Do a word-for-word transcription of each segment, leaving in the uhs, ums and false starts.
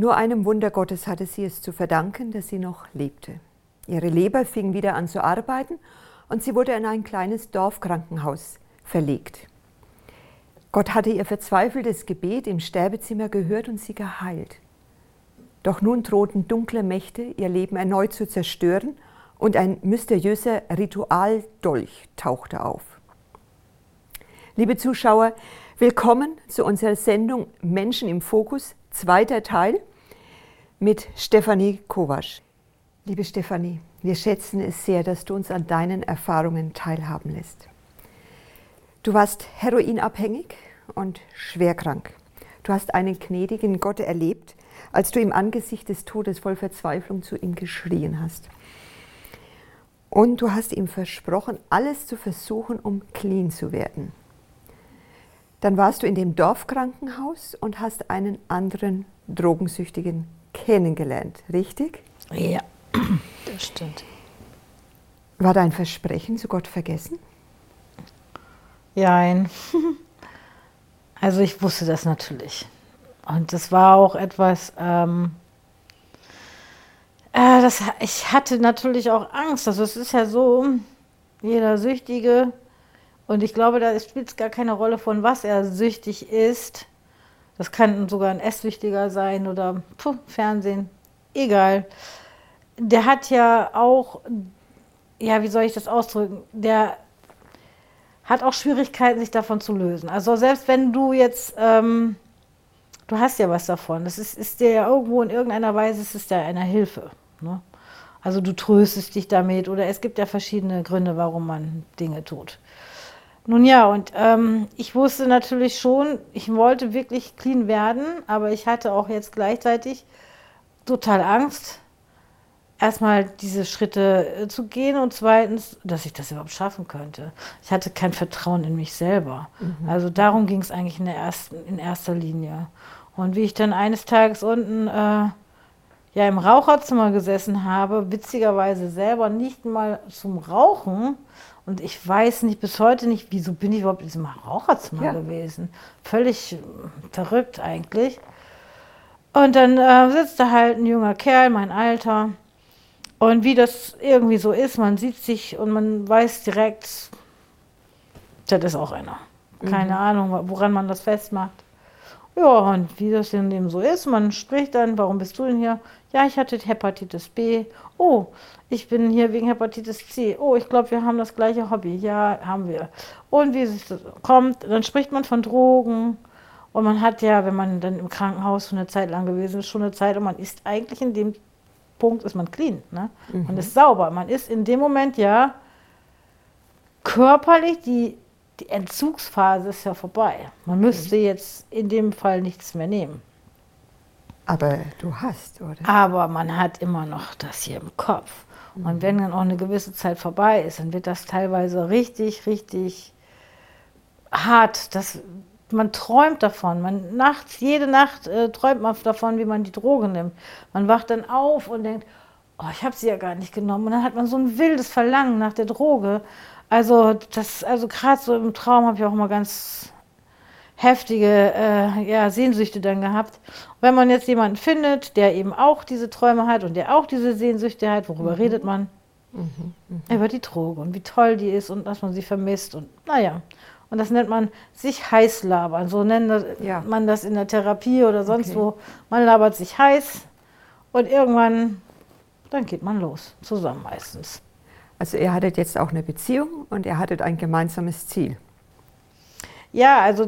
Nur einem Wunder Gottes hatte sie es zu verdanken, dass sie noch lebte. Ihre Leber fing wieder an zu arbeiten und sie wurde in ein kleines Dorfkrankenhaus verlegt. Gott hatte ihr verzweifeltes Gebet im Sterbezimmer gehört und sie geheilt. Doch nun drohten dunkle Mächte, ihr Leben erneut zu zerstören und ein mysteriöser Ritualdolch tauchte auf. Liebe Zuschauer, willkommen zu unserer Sendung Menschen im Fokus, zweiter Teil mit Stefanie Kovasch. Liebe Stefanie, wir schätzen es sehr, dass du uns an deinen Erfahrungen teilhaben lässt. Du warst heroinabhängig und schwerkrank. Du hast einen gnädigen Gott erlebt, als du im Angesicht des Todes voll Verzweiflung zu ihm geschrien hast. Und du hast ihm versprochen, alles zu versuchen, um clean zu werden. Dann warst du in dem Dorfkrankenhaus und hast einen anderen Drogensüchtigen kennengelernt, richtig? Ja, das stimmt. War dein Versprechen zu Gott vergessen? Jein. Also ich wusste das natürlich. Und das war auch etwas, ähm, äh, das, ich hatte natürlich auch Angst. Also es ist ja so, jeder Süchtige, und ich glaube, da spielt es gar keine Rolle, von was er süchtig ist. Das kann sogar ein Esssüchtiger sein oder puh, Fernsehen, egal. Der hat ja auch, ja, wie soll ich das ausdrücken, der hat auch Schwierigkeiten, sich davon zu lösen. Also selbst wenn du jetzt, ähm, du hast ja was davon, das ist, ist dir ja irgendwo in irgendeiner Weise, ist es ja eine Hilfe. Ne? Also du tröstest dich damit oder es gibt ja verschiedene Gründe, warum man Dinge tut. Nun ja, und ähm, ich wusste natürlich schon, ich wollte wirklich clean werden, aber ich hatte auch jetzt gleichzeitig total Angst, erstmal diese Schritte zu gehen und zweitens, dass ich das überhaupt schaffen könnte. Ich hatte kein Vertrauen in mich selber. Mhm. Also darum ging es eigentlich in, der ersten, in erster Linie. Und wie ich dann eines Tages unten äh, ja, im Raucherzimmer gesessen habe, witzigerweise selber nicht mal zum Rauchen, und ich weiß nicht, bis heute nicht, wieso bin ich überhaupt in diesem Raucherzimmer ja. gewesen. Völlig verrückt eigentlich. Und dann äh, sitzt da halt ein junger Kerl, mein Alter. Und wie das irgendwie so ist, man sieht sich und man weiß direkt, das ist auch einer. Keine mhm. Ahnung, woran man das festmacht. Ja, und wie das denn eben so ist, man spricht dann, warum bist du denn hier? Ja, ich hatte Hepatitis B. Oh, ich bin hier wegen Hepatitis C. Oh, ich glaube, wir haben das gleiche Hobby. Ja, haben wir. Und wie es kommt, dann spricht man von Drogen. Und man hat ja, wenn man dann im Krankenhaus für eine Zeit lang gewesen ist, schon eine Zeit, und man ist eigentlich in dem Punkt, ist man clean. Ne? Mhm. Man ist sauber. Man ist in dem Moment ja körperlich, die, die Entzugsphase ist ja vorbei. Man müsste mhm. jetzt in dem Fall nichts mehr nehmen. Aber du hast, oder? Aber man hat immer noch das hier im Kopf. Mhm. Und wenn dann auch eine gewisse Zeit vorbei ist, dann wird das teilweise richtig, richtig hart. Das, man träumt davon. Man nachts, jede Nacht äh, träumt man davon, wie man die Droge nimmt. Man wacht dann auf und denkt, oh, ich habe sie ja gar nicht genommen. Und dann hat man so ein wildes Verlangen nach der Droge. Also das, also gerade so im Traum habe ich auch immer ganz heftige äh, ja, Sehnsüchte dann gehabt. Und wenn man jetzt jemanden findet, der eben auch diese Träume hat und der auch diese Sehnsüchte hat, worüber mhm. redet man? Mhm. Mhm. Über die Droge und wie toll die ist und dass man sie vermisst und naja. Und das nennt man sich heiß labern. So nennt das, ja. man das in der Therapie oder sonst okay. wo. Man labert sich heiß und irgendwann, dann geht man los, zusammen meistens. Also ihr hattet jetzt auch eine Beziehung und ihr hattet ein gemeinsames Ziel. Ja, also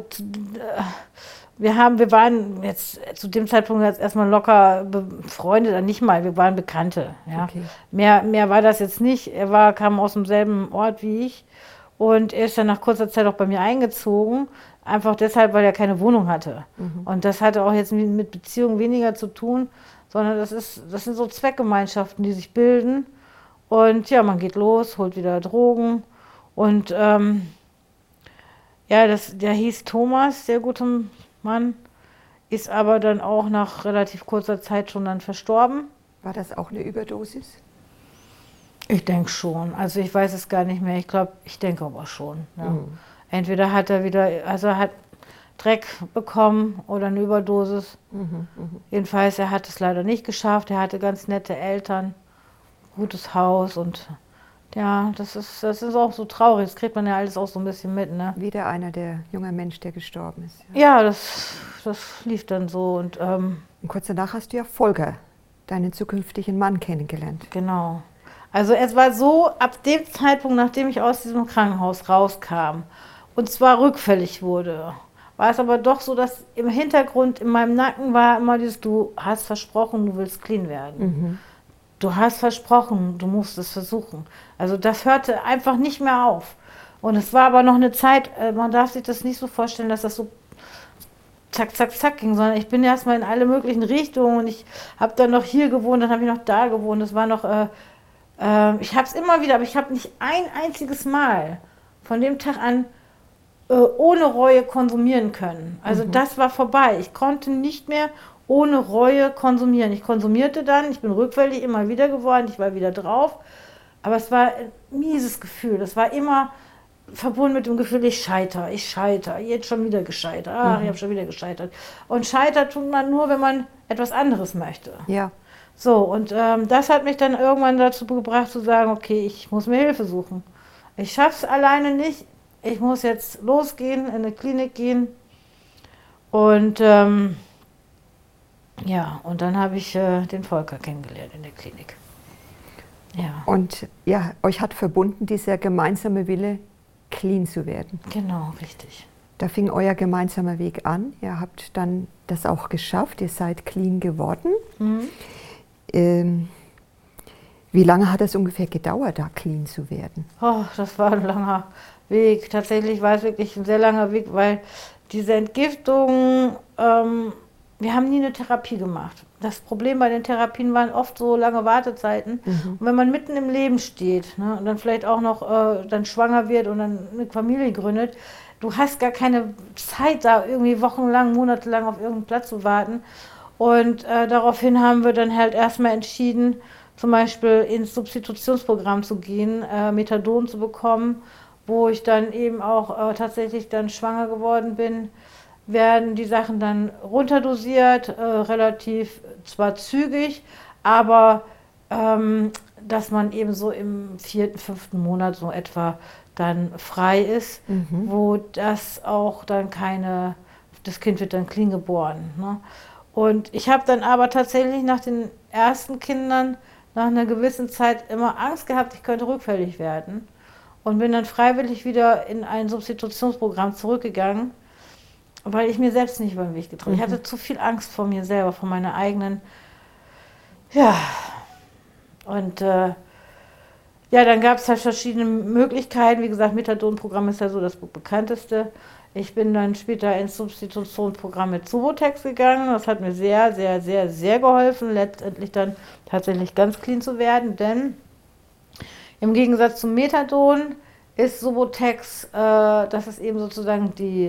wir haben, wir waren jetzt zu dem Zeitpunkt jetzt erstmal locker befreundet, nicht mal, wir waren Bekannte. Ja. Okay. Mehr, mehr war das jetzt nicht. Er war, kam aus demselben Ort wie ich und er ist dann nach kurzer Zeit auch bei mir eingezogen, einfach deshalb, weil er keine Wohnung hatte. Mhm. Und das hatte auch jetzt mit Beziehungen weniger zu tun, sondern das ist, das sind so Zweckgemeinschaften, die sich bilden. Und ja, man geht los, holt wieder Drogen und ähm, ja, das, der hieß Thomas, der gute Mann, ist aber dann auch nach relativ kurzer Zeit schon dann verstorben. War das auch eine Überdosis? Ich denke schon. Also ich weiß es gar nicht mehr. Ich glaube, ich denke aber schon. Ja. Mhm. Entweder hat er wieder, also er hat Dreck bekommen oder eine Überdosis. Mhm, mhm. Jedenfalls, er hat es leider nicht geschafft. Er hatte ganz nette Eltern, gutes Haus und ja, das ist, das ist auch so traurig. Das kriegt man ja alles auch so ein bisschen mit, ne? Wieder einer der junge Mensch, der gestorben ist. Ja. Ja, das, das lief dann so und ähm, Und kurz danach hast du ja Volker, deinen zukünftigen Mann, kennengelernt. genau. Also es war so, ab dem Zeitpunkt, nachdem ich aus diesem Krankenhaus rauskam und zwar rückfällig wurde, war es aber doch so, dass im Hintergrund in meinem Nacken war immer dieses, du hast versprochen, du willst clean werden. Mhm. Du hast versprochen, du musst es versuchen. Also das hörte einfach nicht mehr auf. Und es war aber noch eine Zeit, äh, man darf sich das nicht so vorstellen, dass das so zack, zack, zack ging, sondern ich bin erstmal in alle möglichen Richtungen und ich habe dann noch hier gewohnt, dann habe ich noch da gewohnt. Das war noch, äh, äh, ich habe es immer wieder, aber ich habe nicht ein einziges Mal von dem Tag an äh, ohne Reue konsumieren können. Also Mhm. das war vorbei. Ich konnte nicht mehr ohne Reue konsumieren. Ich konsumierte dann, ich bin rückfällig immer wieder geworden, ich war wieder drauf, aber es war ein mieses Gefühl. Das war immer verbunden mit dem Gefühl, ich scheitere, ich scheitere, jetzt schon wieder gescheitert, ach, Mhm. ich habe schon wieder gescheitert. Und scheitert tut man nur, wenn man etwas anderes möchte. Ja. So, und ähm, das hat mich dann irgendwann dazu gebracht zu sagen, okay, ich muss mir Hilfe suchen. Ich schaffe es alleine nicht, ich muss jetzt losgehen, in eine Klinik gehen und ähm, ja, und dann habe ich äh, den Volker kennengelernt in der Klinik. Ja, Und ja, euch hat verbunden dieser gemeinsame Wille, clean zu werden. genau, richtig. Da fing euer gemeinsamer Weg an. Ihr habt dann das auch geschafft. Ihr seid clean geworden. Mhm. Ähm, wie lange hat es ungefähr gedauert, da clean zu werden? Oh, das war ein langer Weg. Tatsächlich war es wirklich ein sehr langer Weg, weil diese Entgiftung, ähm, wir haben nie eine Therapie gemacht. Das Problem bei den Therapien waren oft so lange Wartezeiten. Mhm. Und wenn man mitten im Leben steht, ne, und dann vielleicht auch noch äh, dann schwanger wird und dann eine Familie gründet, du hast gar keine Zeit, da irgendwie wochenlang, monatelang auf irgendeinen Platz zu warten. Und äh, daraufhin haben wir dann halt erstmal entschieden, zum Beispiel ins Substitutionsprogramm zu gehen, äh, Methadon zu bekommen, wo ich dann eben auch äh, tatsächlich dann schwanger geworden bin, werden die Sachen dann runterdosiert, äh, relativ zwar zügig, aber ähm, dass man eben so im vierten, fünften Monat so etwa dann frei ist, Mhm. wo das auch dann keine, das Kind wird dann clean geboren. Ne? Und ich habe dann aber tatsächlich nach den ersten Kindern nach einer gewissen Zeit immer Angst gehabt, ich könnte rückfällig werden. Und bin dann freiwillig wieder in ein Substitutionsprogramm zurückgegangen, weil ich mir selbst nicht über den Weg getraut. Mhm. Ich hatte zu viel Angst vor mir selber, vor meiner eigenen, ja. Und äh, ja, dann gab es halt verschiedene Möglichkeiten. Wie gesagt, Methadon-Programm ist ja so das bekannteste. Ich bin dann später ins Substitutionsprogramm mit Subotex gegangen. Das hat mir sehr, sehr, sehr, sehr geholfen, letztendlich dann tatsächlich ganz clean zu werden. Denn im Gegensatz zum Methadon ist Subotex, äh, das ist eben sozusagen die,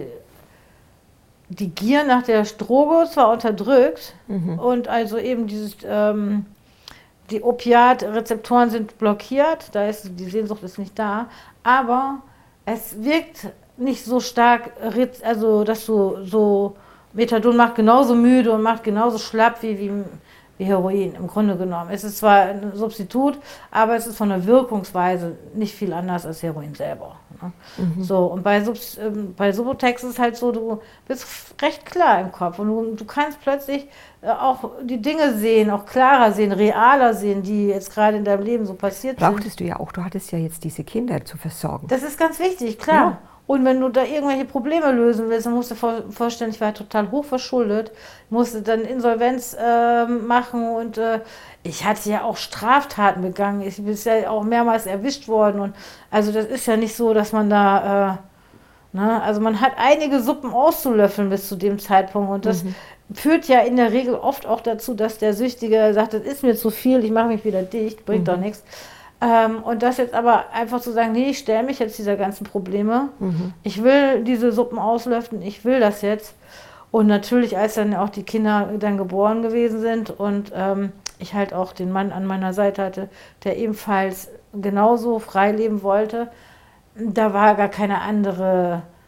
die Gier nach der Droge zwar unterdrückt Mhm. und also eben dieses, ähm, die Opiatrezeptoren sind blockiert, da ist, die Sehnsucht ist nicht da, aber es wirkt nicht so stark, also dass du so, Methadon macht genauso müde und macht genauso schlapp wie, wie, wie Heroin im Grunde genommen. Es ist zwar ein Substitut, aber es ist von der Wirkungsweise nicht viel anders als Heroin selber. Ne? Mhm. So, und bei, Subs, ähm, bei Subotex ist es halt so, du bist recht klar im Kopf und du, du kannst plötzlich äh, auch die Dinge sehen, auch klarer sehen, realer sehen, die jetzt gerade in deinem Leben so passiert sind. Brauchtest du ja auch, du hattest ja jetzt diese Kinder zu versorgen. Das ist ganz wichtig, klar. Ja. Und wenn du da irgendwelche Probleme lösen willst, dann musst du vor, vorstellen, ich war total hochverschuldet, musste dann Insolvenz äh, machen und äh, ich hatte ja auch Straftaten begangen. Ich bin ja auch mehrmals erwischt worden. Und also das ist ja nicht so, dass man da, äh, ne, also man hat einige Suppen auszulöffeln bis zu dem Zeitpunkt. Und das Mhm. führt ja in der Regel oft auch dazu, dass der Süchtige sagt, das ist mir zu viel, ich mache mich wieder dicht, bringt Mhm. doch nichts. Ähm, und das jetzt aber einfach zu sagen, nee, ich stelle mich jetzt dieser ganzen Probleme. Mhm. Ich will diese Suppen auslöffeln, ich will das jetzt. Und natürlich, als dann auch die Kinder dann geboren gewesen sind und ähm, ich halt auch den Mann an meiner Seite hatte, der ebenfalls genauso frei leben wollte, da war gar keine andere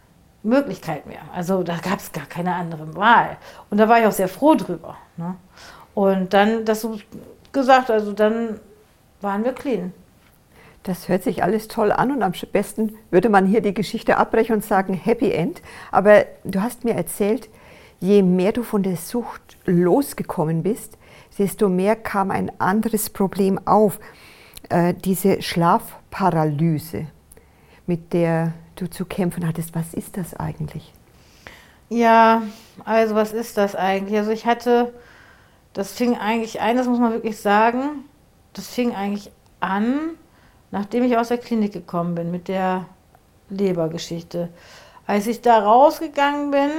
Möglichkeit mehr. Also da gab es gar keine andere Wahl. Und da war ich auch sehr froh drüber. Ne? Und dann, das so gesagt, also dann waren wir clean. Das hört sich alles toll an und am besten würde man hier die Geschichte abbrechen und sagen Happy End. Aber du hast mir erzählt, je mehr du von der Sucht losgekommen bist, desto mehr kam ein anderes Problem auf. Äh, diese Schlafparalyse, mit der du zu kämpfen hattest. Was ist das eigentlich? Ja, also was ist das eigentlich? Also ich hatte, das fing eigentlich an, das muss man wirklich sagen, das fing eigentlich an, nachdem ich aus der Klinik gekommen bin mit der Lebergeschichte. Als ich da rausgegangen bin,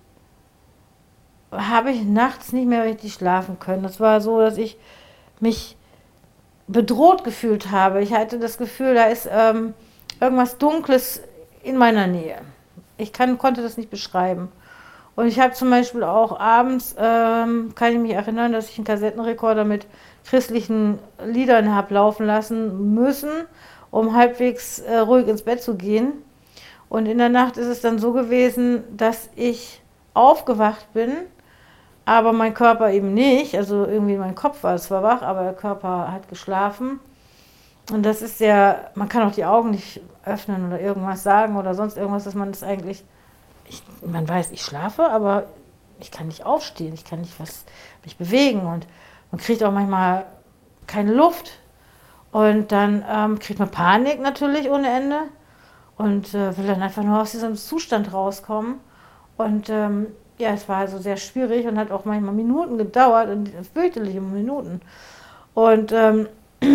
habe ich nachts nicht mehr richtig schlafen können. Das war so, dass ich mich bedroht gefühlt habe. Ich hatte das Gefühl, da ist ähm, irgendwas Dunkles in meiner Nähe. Ich kann, konnte das nicht beschreiben. Und ich habe zum Beispiel auch abends, ähm, kann ich mich erinnern, dass ich einen Kassettenrekorder mit christlichen Liedern habe laufen lassen müssen, um halbwegs äh, ruhig ins Bett zu gehen. Und in der Nacht ist es dann so gewesen, dass ich aufgewacht bin, aber mein Körper eben nicht. Also irgendwie mein Kopf war zwar wach, aber der Körper hat geschlafen. Und das ist sehr, man kann auch die Augen nicht öffnen oder irgendwas sagen oder sonst irgendwas, dass man das eigentlich, ich, man weiß, ich schlafe, aber ich kann nicht aufstehen, ich kann nicht was, mich bewegen und man kriegt auch manchmal keine Luft. Und dann ähm, kriegt man Panik natürlich ohne Ende und äh, will dann einfach nur aus diesem Zustand rauskommen. Und ähm, ja, es war also sehr schwierig und hat auch manchmal Minuten gedauert, und fürchterliche Minuten. Und ähm,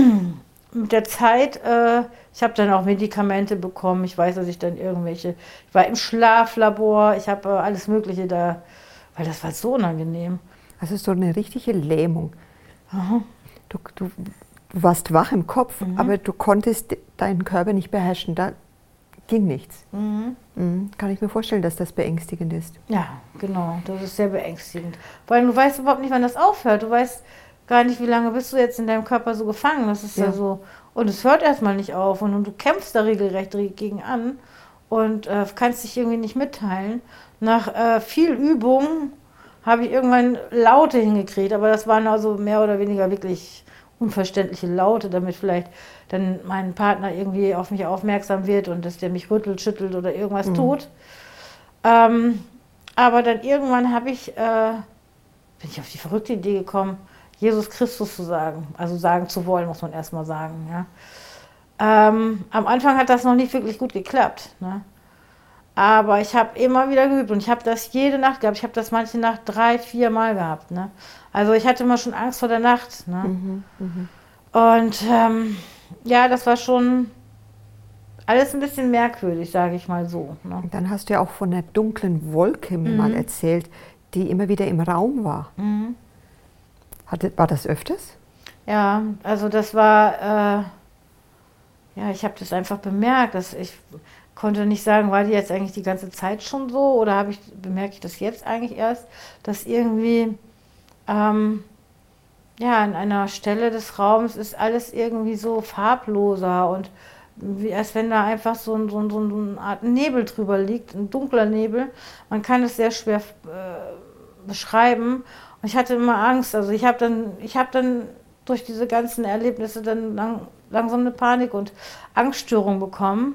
mit der Zeit, äh, ich habe dann auch Medikamente bekommen. Ich weiß, dass ich dann irgendwelche, ich war im Schlaflabor, ich habe äh, alles Mögliche da, weil das war so unangenehm. Also so eine richtige Lähmung. Aha. Du, du, du warst wach im Kopf, Mhm. aber du konntest deinen Körper nicht beherrschen. Da ging nichts. Mhm. Mhm. Kann ich mir vorstellen, dass das beängstigend ist. Ja, genau, das ist sehr beängstigend. Weil du weißt überhaupt nicht, wann das aufhört. Du weißt gar nicht, wie lange bist du jetzt in deinem Körper so gefangen. Das ist ja, Ja. so. Und es hört erstmal nicht auf und, und du kämpfst da regelrecht gegen an und äh, kannst dich irgendwie nicht mitteilen. Nach äh, viel Übung habe ich irgendwann Laute hingekriegt, aber das waren also mehr oder weniger wirklich unverständliche Laute, damit vielleicht dann mein Partner irgendwie auf mich aufmerksam wird und dass der mich rüttelt, schüttelt oder irgendwas Mhm. tut. Ähm, aber dann irgendwann habe ich, äh, bin ich auf die verrückte Idee gekommen, Jesus Christus zu sagen. Also sagen zu wollen, muss man erstmal sagen. Ja. Ähm, am Anfang hat das noch nicht wirklich gut geklappt. Ne? Aber ich habe immer wieder geübt und ich habe das jede Nacht gehabt. Ich habe das manche Nacht drei, vier Mal gehabt. Ne? Also ich hatte immer schon Angst vor der Nacht. Ne? Mhm. Mhm. Und ähm, ja, das war schon alles ein bisschen merkwürdig, sage ich mal so. Ne? Und dann hast du ja auch von einer dunklen Wolke mir Mhm. mal erzählt, die immer wieder im Raum war. Mhm. Hatte, war das öfters? Ja, also das war, äh, ja, ich habe das einfach bemerkt, dass ich konnte nicht sagen, war die jetzt eigentlich die ganze Zeit schon so oder habe ich, bemerke ich das jetzt eigentlich erst, dass irgendwie, ähm, ja, an einer Stelle des Raums ist alles irgendwie so farbloser und wie, als wenn da einfach so, ein, so, ein, so eine Art Nebel drüber liegt, ein dunkler Nebel. Man kann es sehr schwer äh, beschreiben. Und ich hatte immer Angst. Also ich habe dann, ich habe dann durch diese ganzen Erlebnisse dann lang, langsam eine Panik- und Angststörung bekommen,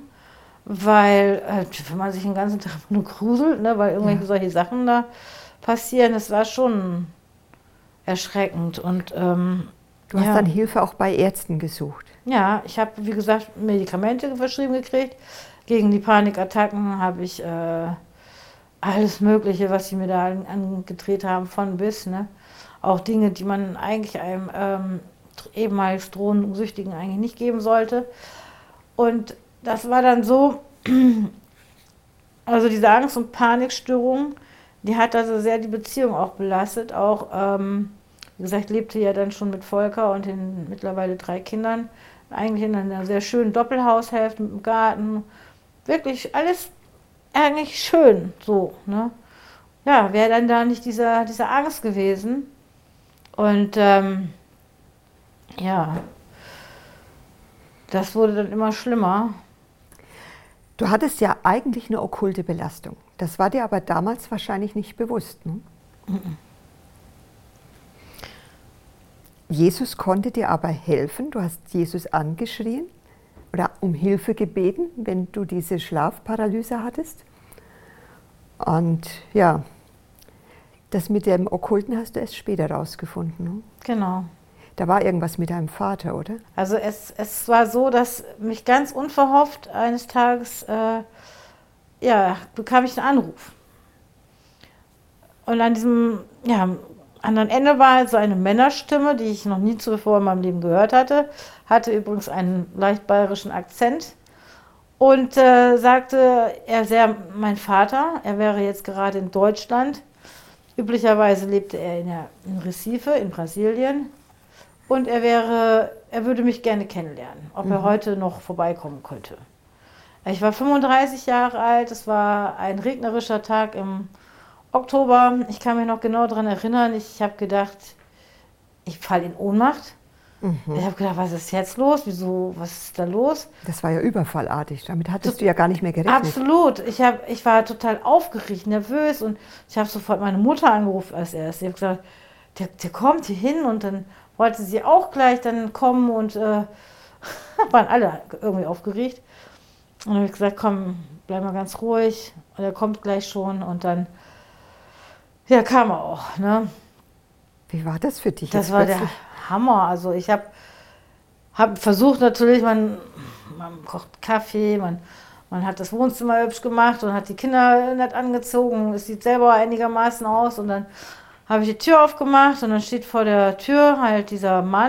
weil äh, wenn man sich den ganzen Tag nur gruselt, ne, weil irgendwelche Ja. solche Sachen da passieren, das war schon erschreckend. Und ähm, Du hast ja. dann Hilfe auch bei Ärzten gesucht. Ja, ich habe, wie gesagt, Medikamente verschrieben gekriegt. Gegen die Panikattacken habe ich äh, alles Mögliche, was sie mir da an- angedreht haben, von bis. Ne? Auch Dinge, die man eigentlich einem ähm, ehemals Drohensüchtigen eigentlich nicht geben sollte. Und das war dann so, also diese Angst- und Panikstörung, die hat also sehr die Beziehung auch belastet. Auch, ähm, wie gesagt, lebte ja dann schon mit Volker und den mittlerweile drei Kindern. Eigentlich in einer sehr schönen Doppelhaushälfte mit dem Garten. Wirklich alles eigentlich schön so. Ne? Ja, wäre dann da nicht dieser, diese Angst gewesen. Und ähm, ja, das wurde dann immer schlimmer. Du hattest ja eigentlich eine okkulte Belastung. Das war dir aber damals wahrscheinlich nicht bewusst, ne? Mhm. Jesus konnte dir aber helfen. Du hast Jesus angeschrien oder um Hilfe gebeten, wenn du diese Schlafparalyse hattest. Und ja, das mit dem Okkulten hast du erst später rausgefunden, ne? Genau. Da war irgendwas mit deinem Vater, oder? Also es, es war so, dass mich ganz unverhofft eines Tages, äh, ja, bekam ich einen Anruf. Und an diesem, ja, anderen Ende war so eine Männerstimme, die ich noch nie zuvor in meinem Leben gehört hatte, hatte übrigens einen leicht bayerischen Akzent und äh, sagte, er sei mein Vater, er wäre jetzt gerade in Deutschland. Üblicherweise lebte er in, der, in Recife in Brasilien. Und er wäre, er würde mich gerne kennenlernen, ob er Mhm. heute noch vorbeikommen könnte. Ich war fünfunddreißig Jahre alt, es war ein regnerischer Tag im Oktober. Ich kann mich noch genau daran erinnern, ich habe gedacht, ich falle in Ohnmacht. Mhm. Ich habe gedacht, was ist jetzt los? Wieso, was ist da los? Das war ja überfallartig. Damit hattest Tot- du ja gar nicht mehr gerechnet. Absolut. Ich, hab, ich war total aufgeregt, nervös und ich habe sofort meine Mutter angerufen als erstes. Ich habe gesagt, der, der kommt hier hin und dann wollte sie auch gleich dann kommen und äh, waren alle irgendwie aufgeregt. Und dann habe ich gesagt, komm, bleib mal ganz ruhig und er kommt gleich schon und dann, ja, kam er auch. Ne? Wie war das für dich? Das jetzt war der plötzlich? Hammer. Also ich habe hab versucht natürlich, man, man kocht Kaffee, man, man hat das Wohnzimmer hübsch gemacht und hat die Kinder nett angezogen. Es sieht selber einigermaßen aus und dann habe ich die Tür aufgemacht und dann steht vor der Tür halt dieser Mann,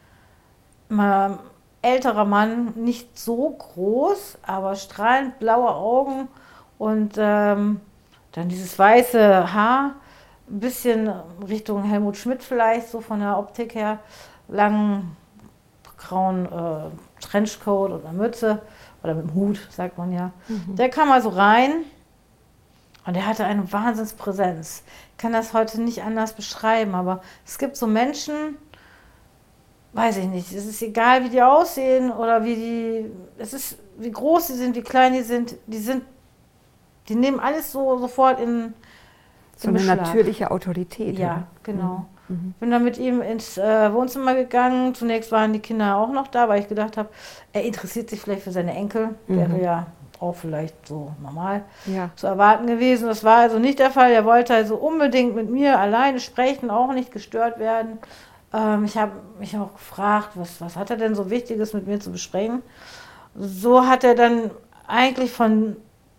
ein älterer Mann, nicht so groß, aber strahlend blaue Augen und ähm, dann dieses weiße Haar, ein bisschen Richtung Helmut Schmidt vielleicht, so von der Optik her, langen grauen äh, Trenchcoat oder Mütze oder mit dem Hut, sagt man ja. Mhm. Der kam also rein und er hatte eine Wahnsinnspräsenz. Ich kann das heute nicht anders beschreiben, aber es gibt so Menschen, weiß ich nicht, es ist egal, wie die aussehen oder wie die, es ist, wie groß sie sind, wie klein die sind, die sind, die nehmen alles so sofort in, So in eine Beschlag. natürliche Autorität. Ja, oder? genau. Mhm. Bin dann mit ihm ins äh, Wohnzimmer gegangen. Zunächst waren die Kinder auch noch da, weil ich gedacht habe, er interessiert sich vielleicht für seine Enkel. Mhm. Wäre ja auch vielleicht so normal Ja. zu erwarten gewesen. Das war also nicht der Fall. Er wollte also unbedingt mit mir alleine sprechen, auch nicht gestört werden. Ähm, ich habe mich auch gefragt, was, was hat er denn so Wichtiges mit mir zu besprechen? So hat er dann eigentlich von,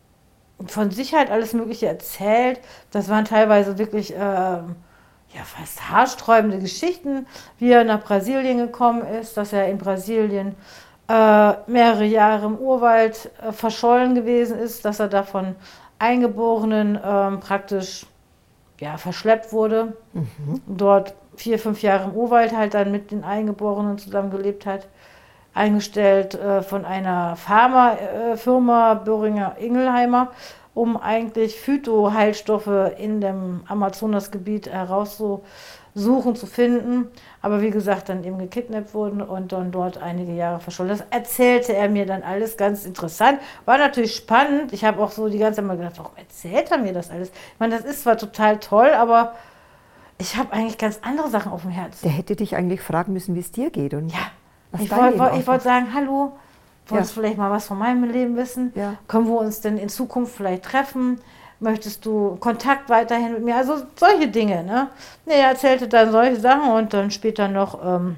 von sich halt alles Mögliche erzählt. Das waren teilweise wirklich ähm, ja, fast haarsträubende Geschichten, wie er nach Brasilien gekommen ist, dass er in Brasilien äh, mehrere Jahre im Urwald äh, verschollen gewesen ist, dass er da von Eingeborenen ähm, praktisch ja, verschleppt wurde, Mhm. dort vier, fünf Jahre im Urwald halt dann mit den Eingeborenen zusammengelebt hat, eingestellt äh, von einer Pharmafirma äh, Böhringer Ingelheimer, um eigentlich Phytoheilstoffe in dem Amazonasgebiet herauszusuchen, zu finden. Aber wie gesagt, dann eben gekidnappt wurden und dann dort einige Jahre verschollen. Das erzählte er mir dann alles ganz interessant. War natürlich spannend. Ich habe auch so die ganze Zeit mal gedacht, warum erzählt er mir das alles? Ich meine, das ist zwar total toll, aber ich habe eigentlich ganz andere Sachen auf dem Herzen. Der hätte dich eigentlich fragen müssen, wie es dir geht. Und Ja, was ich dein wollte Leben wollt, ich ausmacht. wollt sagen, hallo, wolltest Ja. du vielleicht mal was von meinem Leben wissen? Ja. Können wir uns denn in Zukunft vielleicht treffen? Möchtest du Kontakt weiterhin mit mir? Also solche Dinge, ne? Nee, er erzählte dann solche Sachen und dann später noch, ähm,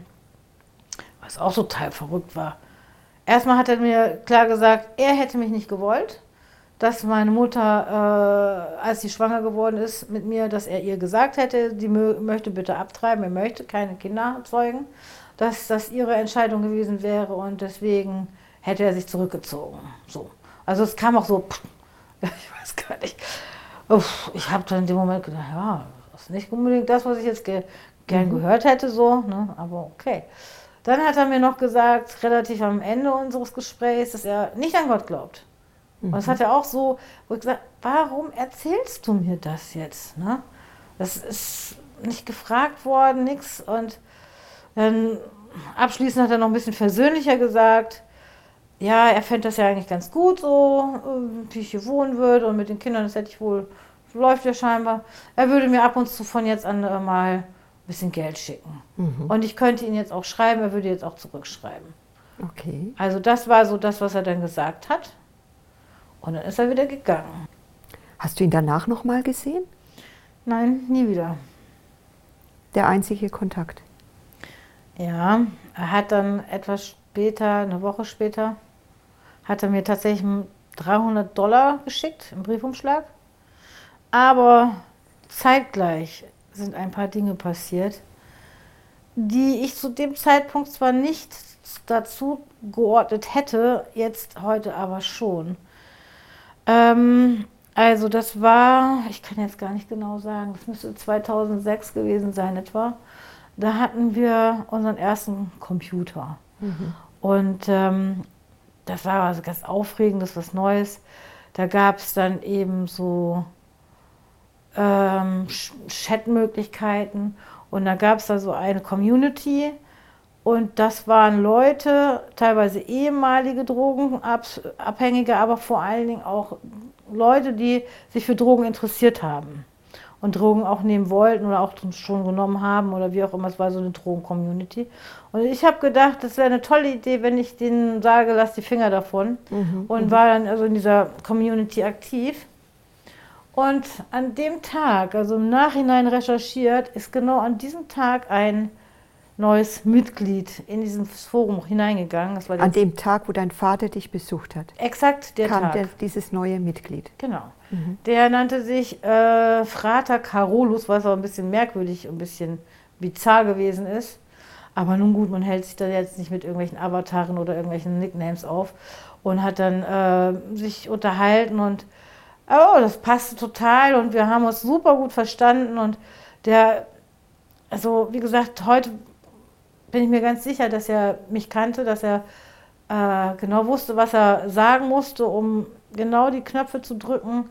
was auch total verrückt war. Erstmal hat er mir klar gesagt, er hätte mich nicht gewollt, dass meine Mutter, äh, als sie schwanger geworden ist mit mir, dass er ihr gesagt hätte, sie mö möchte bitte abtreiben, er möchte keine Kinder zeugen, dass das ihre Entscheidung gewesen wäre und deswegen hätte er sich zurückgezogen. So. Also es kam auch so, pff, ich weiß gar nicht. Uff, ich habe dann in dem Moment gedacht, ja, das ist nicht unbedingt das, was ich jetzt ge gern Mhm. gehört hätte, so, ne? Aber okay. Dann hat er mir noch gesagt, relativ am Ende unseres Gesprächs, dass er nicht an Gott glaubt. Und das hat er auch so, wo ich gesagt, warum erzählst du mir das jetzt? Ne? Das ist nicht gefragt worden, nichts. Und dann abschließend hat er noch ein bisschen versöhnlicher gesagt, ja, er fände das ja eigentlich ganz gut so, äh, wie ich hier wohnen würde und mit den Kindern, das hätte ich wohl, läuft ja scheinbar. Er würde mir ab und zu von jetzt an äh, mal ein bisschen Geld schicken. Mhm. Und ich könnte ihn jetzt auch schreiben, er würde jetzt auch zurückschreiben. Okay. Also das war so das, was er dann gesagt hat. Und dann ist er wieder gegangen. Hast du ihn danach noch mal gesehen? Nein, nie wieder. Der einzige Kontakt. Ja, er hat dann etwas später, eine Woche später, hat er mir tatsächlich dreihundert Dollar geschickt im Briefumschlag. Aber zeitgleich sind ein paar Dinge passiert, die ich zu dem Zeitpunkt zwar nicht dazu geordnet hätte, jetzt heute aber schon. Ähm, also das war, ich kann jetzt gar nicht genau sagen, das müsste zweitausendsechs gewesen sein etwa. Da hatten wir unseren ersten Computer. Mhm. Und ähm, das war also ganz Aufregendes, was Neues. Da gab es dann eben so ähm, Chatmöglichkeiten und da gab es da so eine Community und das waren Leute, teilweise ehemalige Drogenabhängige, aber vor allen Dingen auch Leute, die sich für Drogen interessiert haben und Drogen auch nehmen wollten oder auch schon genommen haben oder wie auch immer. Es war so eine Drogen-Community. Und ich habe gedacht, das wäre eine tolle Idee, wenn ich denen sage, lass die Finger davon. Mhm. Und war dann also in dieser Community aktiv. Und an dem Tag, also im Nachhinein recherchiert, ist genau an diesem Tag ein neues Mitglied in dieses Forum hineingegangen. Das war An dem Tag, wo dein Vater dich besucht hat, exakt der kam Tag. der, dieses neue Mitglied. Genau. Mhm. Der nannte sich äh, Frater Carolus, was auch ein bisschen merkwürdig und ein bisschen bizarr gewesen ist. Aber nun gut, man hält sich da jetzt nicht mit irgendwelchen Avataren oder irgendwelchen Nicknames auf und hat dann äh, sich unterhalten und oh, das passte total und wir haben uns super gut verstanden und der, also wie gesagt, heute bin ich mir ganz sicher, dass er mich kannte, dass er äh, genau wusste, was er sagen musste, um genau die Knöpfe zu drücken,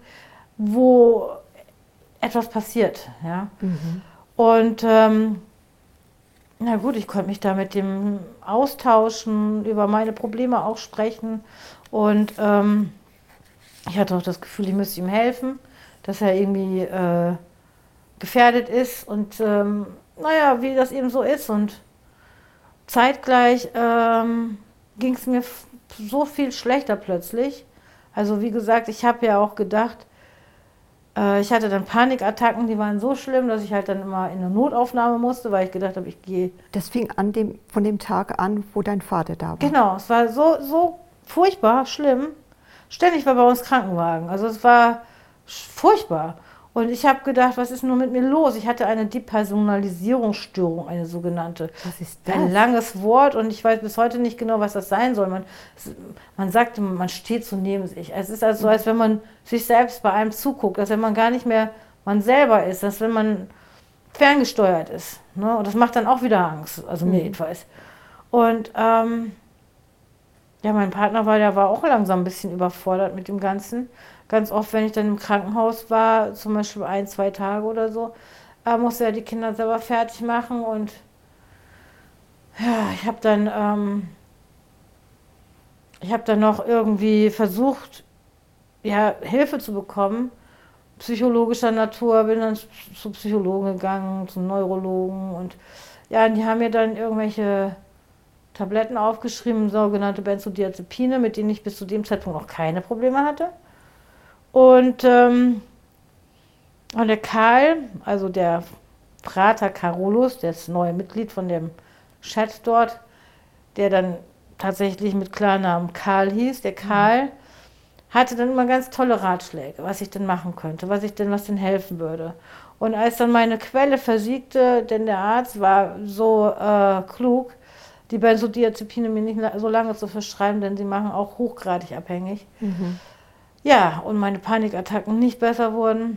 wo etwas passiert. Ja? Mhm. Und ähm, na gut, ich konnte mich da mit dem austauschen, über meine Probleme auch sprechen und ähm, ich hatte auch das Gefühl, ich müsste ihm helfen, dass er irgendwie äh, gefährdet ist und ähm, naja, wie das eben so ist und zeitgleich ähm, ging es mir so viel schlechter plötzlich. Also wie gesagt, ich habe ja auch gedacht, äh, ich hatte dann Panikattacken, die waren so schlimm, dass ich halt dann immer in eine Notaufnahme musste, weil ich gedacht habe, ich gehe... Das fing an dem, von dem Tag an, wo dein Vater da war. Genau, es war so, so furchtbar schlimm. Ständig war bei uns Krankenwagen. Also es war furchtbar. Und ich habe gedacht, was ist nur mit mir los? Ich hatte eine Depersonalisierungsstörung, eine sogenannte. Was ist das? Ein langes Wort und ich weiß bis heute nicht genau, was das sein soll. Man, man sagt, man steht so neben sich. Es ist also so, als wenn man sich selbst bei einem zuguckt, als wenn man gar nicht mehr man selber ist, als wenn man ferngesteuert ist. Ne? Und das macht dann auch wieder Angst, also mir Mhm. jedenfalls. Und ähm, ja, mein Partner war, der war auch langsam ein bisschen überfordert mit dem Ganzen. Ganz oft, wenn ich dann im Krankenhaus war, zum Beispiel ein, zwei Tage oder so, äh, musste er die Kinder selber fertig machen und ja, ich habe dann, ähm, ich habe dann noch irgendwie versucht, ja, Hilfe zu bekommen, psychologischer Natur, bin dann zu Psychologen gegangen, zu Neurologen und ja, die haben mir dann irgendwelche Tabletten aufgeschrieben, sogenannte Benzodiazepine, mit denen ich bis zu dem Zeitpunkt noch keine Probleme hatte. Und, ähm, und der Karl, also der Frater Carolus, das neue Mitglied von dem Chat dort, der dann tatsächlich mit Klarnamen Karl hieß, der Karl, hatte dann immer ganz tolle Ratschläge, was ich denn machen könnte, was ich denn, was denn helfen würde. Und als dann meine Quelle versiegte, denn der Arzt war so äh, klug, die Benzodiazepine mir nicht so lange zu verschreiben, denn sie machen auch hochgradig abhängig. Mhm. Ja, und meine Panikattacken nicht besser wurden.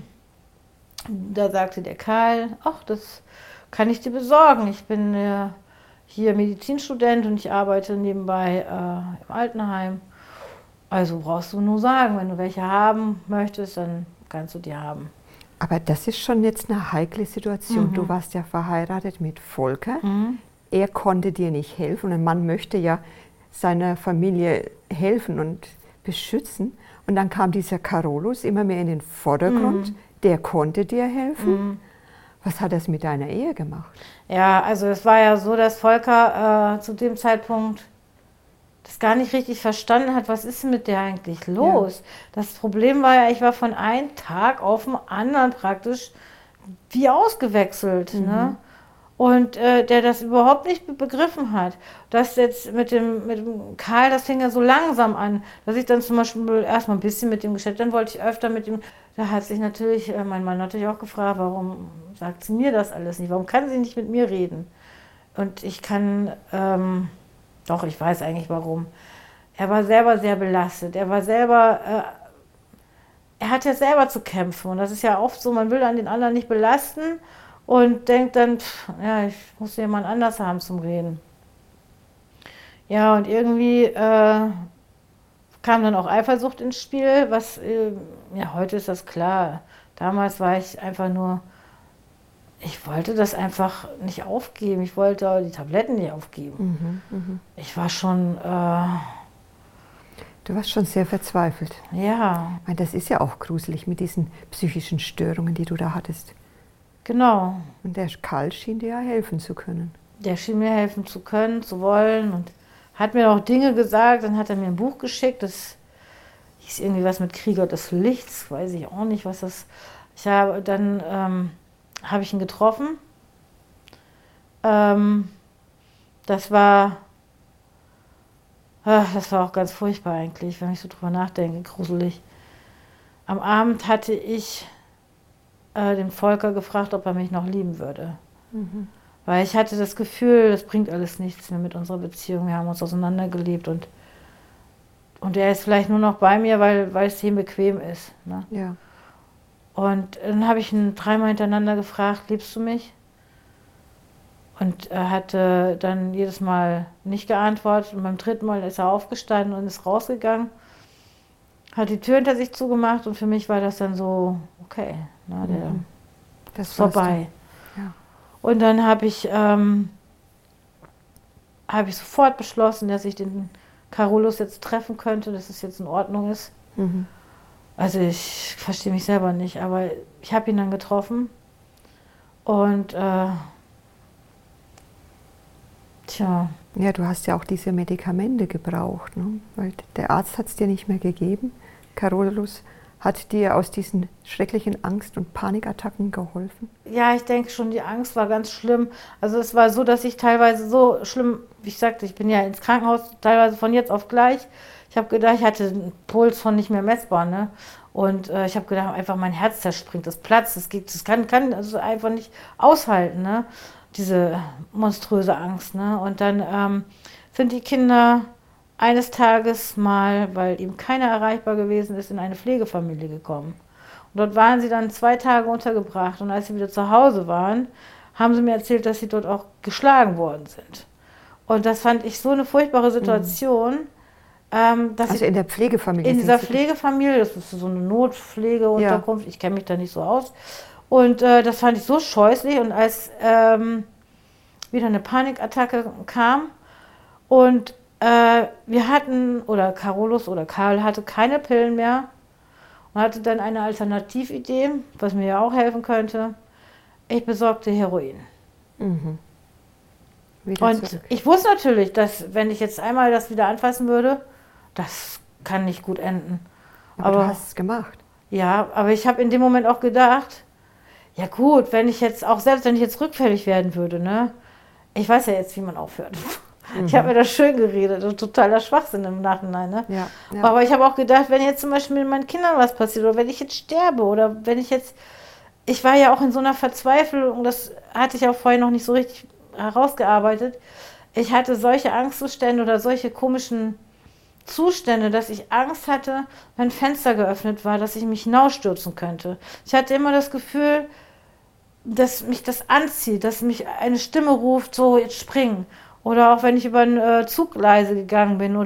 Da sagte der Karl, ach, das kann ich dir besorgen. Ich bin äh, hier Medizinstudent und ich arbeite nebenbei äh, im Altenheim. Also brauchst du nur sagen, wenn du welche haben möchtest, dann kannst du die haben. Aber das ist schon jetzt eine heikle Situation. Mhm. Du warst ja verheiratet mit Volker. Mhm. Er konnte dir nicht helfen und ein Mann möchte ja seiner Familie helfen und beschützen. Und dann kam dieser Carolus immer mehr in den Vordergrund. Mhm. Der konnte dir helfen. Mhm. Was hat das mit deiner Ehe gemacht? Ja, also es war ja so, dass Volker äh, zu dem Zeitpunkt das gar nicht richtig verstanden hat, was ist mit der eigentlich los? Ja. Das Problem war ja, ich war von einem Tag auf den anderen praktisch wie ausgewechselt. Mhm. Ne? Und äh, der das überhaupt nicht begriffen hat. Das jetzt mit dem, mit dem Karl, das fing ja so langsam an, dass ich dann zum Beispiel erstmal ein bisschen mit dem Geschäft, dann wollte ich öfter mit ihm, da hat sich natürlich, äh, mein Mann natürlich auch gefragt, warum sagt sie mir das alles nicht, warum kann sie nicht mit mir reden? Und ich kann, ähm, doch, ich weiß eigentlich warum. Er war selber sehr belastet, er war selber, äh, er hat ja selber zu kämpfen und das ist ja oft so, man will dann den anderen nicht belasten, und denkt dann, pff, ja, ich muss jemand anders haben zum Reden. Ja, und irgendwie äh, kam dann auch Eifersucht ins Spiel, was, äh, ja, heute ist das klar. Damals war ich einfach nur, ich wollte das einfach nicht aufgeben. Ich wollte die Tabletten nicht aufgeben. Mhm, mh. Ich war schon... Äh, Du warst schon sehr verzweifelt. Ja. Ich meine, das ist ja auch gruselig mit diesen psychischen Störungen, die du da hattest. Genau. Und der Karl schien dir ja helfen zu können. Der schien mir helfen zu können, zu wollen und hat mir auch Dinge gesagt. Dann hat er mir ein Buch geschickt, das hieß irgendwie was mit Krieger des Lichts, weiß ich auch nicht, was das... Ich habe, dann ähm, habe ich ihn getroffen. Ähm, das war... Ach, das war auch ganz furchtbar eigentlich, wenn ich so drüber nachdenke, gruselig. Am Abend hatte ich... den Volker gefragt, ob er mich noch lieben würde. Mhm. Weil ich hatte das Gefühl, das bringt alles nichts mehr mit unserer Beziehung. Wir haben uns auseinandergelebt und, und er ist vielleicht nur noch bei mir, weil, weil es ihm bequem ist. Ne? Ja. Und dann habe ich ihn dreimal hintereinander gefragt, liebst du mich? Und er hatte dann jedes Mal nicht geantwortet und beim dritten Mal ist er aufgestanden und ist rausgegangen, hat die Tür hinter sich zugemacht und für mich war das dann so, okay, na, der mhm. das ist vorbei. Ja. Und dann habe ich, ähm, hab ich sofort beschlossen, dass ich den Carolus jetzt treffen könnte, dass es jetzt in Ordnung ist. Mhm. Also ich verstehe mich selber nicht, aber ich habe ihn dann getroffen und äh, tja. Ja, du hast ja auch diese Medikamente gebraucht, ne? Weil der Arzt hat es dir nicht mehr gegeben. Carolus hat dir aus diesen schrecklichen Angst- und Panikattacken geholfen? Ja, ich denke schon, die Angst war ganz schlimm. Also es war so, dass ich teilweise so schlimm, wie ich sagte, ich bin ja ins Krankenhaus, teilweise von jetzt auf gleich. Ich habe gedacht, ich hatte einen Puls von nicht mehr messbar, ne? Und äh, ich habe gedacht, einfach mein Herz zerspringt, das platzt, das geht, das kann, kann also einfach nicht aushalten, ne? Diese monströse Angst, ne? Und dann ähm, sind die Kinder eines Tages mal, weil ihm keiner erreichbar gewesen ist, in eine Pflegefamilie gekommen. Und dort waren sie dann zwei Tage untergebracht. Und als sie wieder zu Hause waren, haben sie mir erzählt, dass sie dort auch geschlagen worden sind. Und das fand ich so eine furchtbare Situation. Mhm. Ähm, dass also in der Pflegefamilie? In dieser Pflegefamilie, das ist so eine Notpflegeunterkunft, ja. Ich kenne mich da nicht so aus. Und äh, das fand ich so scheußlich. Und als ähm, wieder eine Panikattacke kam und Äh, wir hatten, oder Carolus oder Karl hatte keine Pillen mehr und hatte dann eine Alternatividee, was mir ja auch helfen könnte. Ich besorgte Heroin. Mhm. Und zurück. Ich wusste natürlich, dass wenn ich jetzt einmal das wieder anfassen würde, das kann nicht gut enden. Aber, aber du hast es gemacht. Ja, aber ich habe in dem Moment auch gedacht, ja gut, wenn ich jetzt, auch selbst wenn ich jetzt rückfällig werden würde, ne, ich weiß ja jetzt, wie man aufhört. Ich habe mir das schön geredet, und totaler Schwachsinn im Nachhinein. Ne? Ja, ja. Aber ich habe auch gedacht, wenn jetzt zum Beispiel mit meinen Kindern was passiert oder wenn ich jetzt sterbe oder wenn ich jetzt, ich war ja auch in so einer Verzweiflung, das hatte ich auch vorher noch nicht so richtig herausgearbeitet. Ich hatte solche Angstzustände oder solche komischen Zustände, dass ich Angst hatte, wenn ein Fenster geöffnet war, dass ich mich hinausstürzen könnte. Ich hatte immer das Gefühl, dass mich das anzieht, dass mich eine Stimme ruft, so jetzt springen. Oder auch wenn ich über ein äh, Zuggleise gegangen bin oder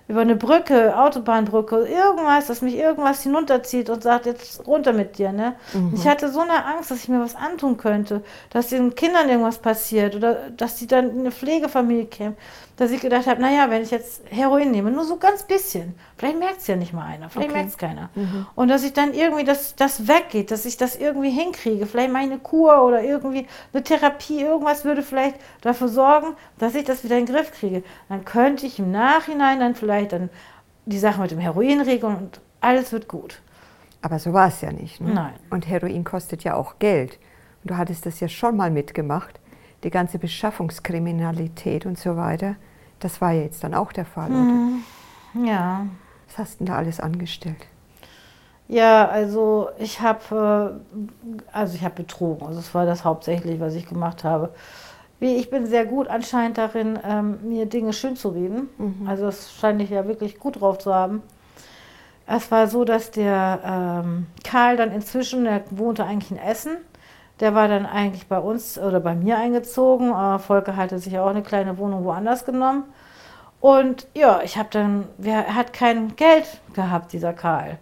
über eine Brücke, Autobahnbrücke, irgendwas, dass mich irgendwas hinunterzieht und sagt, jetzt runter mit dir. Ne? Mhm. Ich hatte so eine Angst, dass ich mir was antun könnte, dass den Kindern irgendwas passiert oder dass die dann in eine Pflegefamilie kämen, dass ich gedacht habe, naja, wenn ich jetzt Heroin nehme, nur so ganz bisschen, vielleicht merkt es ja nicht mal einer, vielleicht Okay. merkt es keiner. Mhm. Und dass ich dann irgendwie, dass das weggeht, dass ich das irgendwie hinkriege, vielleicht mache ich eine Kur oder irgendwie eine Therapie, irgendwas würde vielleicht dafür sorgen, dass ich das wieder in den Griff kriege. Dann könnte ich im Nachhinein dann vielleicht dann die Sache mit dem Heroin regeln und alles wird gut. Aber so war es ja nicht. Ne? Nein. Und Heroin kostet ja auch Geld. Und du hattest das ja schon mal mitgemacht. Die ganze Beschaffungskriminalität und so weiter. Das war ja jetzt dann auch der Fall, Mhm. oder? Ja. Was hast du denn da alles angestellt? Ja, also ich habe äh, also ich habe betrogen. Also das war das hauptsächlich, was ich gemacht habe. Wie, ich bin sehr gut anscheinend darin, ähm, mir Dinge schön zu reden. Mhm. Also das scheine ich ja wirklich gut drauf zu haben. Es war so, dass der ähm, Karl dann inzwischen, der wohnte eigentlich in Essen, der war dann eigentlich bei uns oder bei mir eingezogen. Äh, Volker hatte sich auch eine kleine Wohnung woanders genommen. Und ja, ich habe dann, er hat kein Geld gehabt, dieser Karl.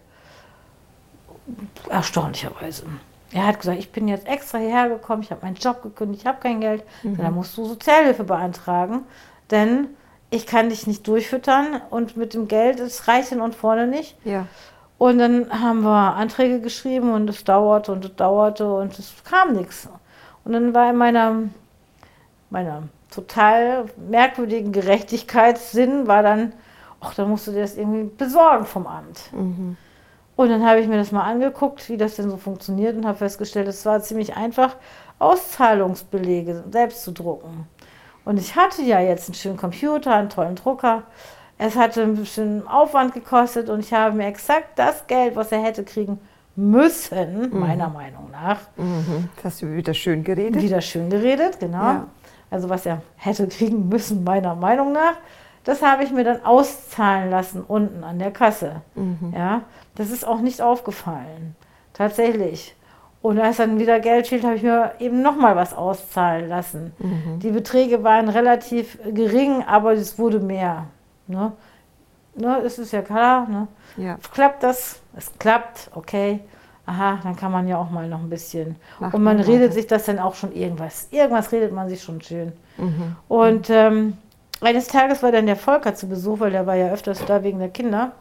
Erstaunlicherweise. Er hat gesagt, ich bin jetzt extra hierher gekommen, ich habe meinen Job gekündigt, ich habe kein Geld. Mhm. Dann musst du Sozialhilfe beantragen, denn ich kann dich nicht durchfüttern und mit dem Geld, es reicht hin und vorne nicht. Ja. Und dann haben wir Anträge geschrieben und es dauerte und es dauerte und es kam nichts. Und dann war in meiner, meiner total merkwürdigen Gerechtigkeitssinn, war dann, ach, dann musst du dir das irgendwie besorgen vom Amt. Mhm. Und dann habe ich mir das mal angeguckt, wie das denn so funktioniert und habe festgestellt, es war ziemlich einfach, Auszahlungsbelege selbst zu drucken. Und ich hatte ja jetzt einen schönen Computer, einen tollen Drucker. Es hatte ein bisschen Aufwand gekostet und ich habe mir exakt das Geld, was er hätte kriegen müssen, Mhm. meiner Meinung nach, Mhm. Das hast du wieder schön geredet. wieder schön geredet, genau. Ja. Also was er hätte kriegen müssen, meiner Meinung nach, das habe ich mir dann auszahlen lassen unten an der Kasse. Mhm. Ja, das ist auch nicht aufgefallen, tatsächlich. Und als dann wieder Geld fehlt, habe ich mir eben nochmal was auszahlen lassen. Mhm. Die Beträge waren relativ gering, aber es wurde mehr. Ne? Ne, es ist ja klar, ne? Ja. Klappt das? Es klappt, okay. Aha, dann kann man ja auch mal noch ein bisschen. Macht Und man man redet weiter. sich das dann auch schon irgendwas. Irgendwas redet man sich schon schön. Mhm. Und ähm, eines Tages war dann der Volker zu Besuch, weil der war ja öfters da wegen der Kinder.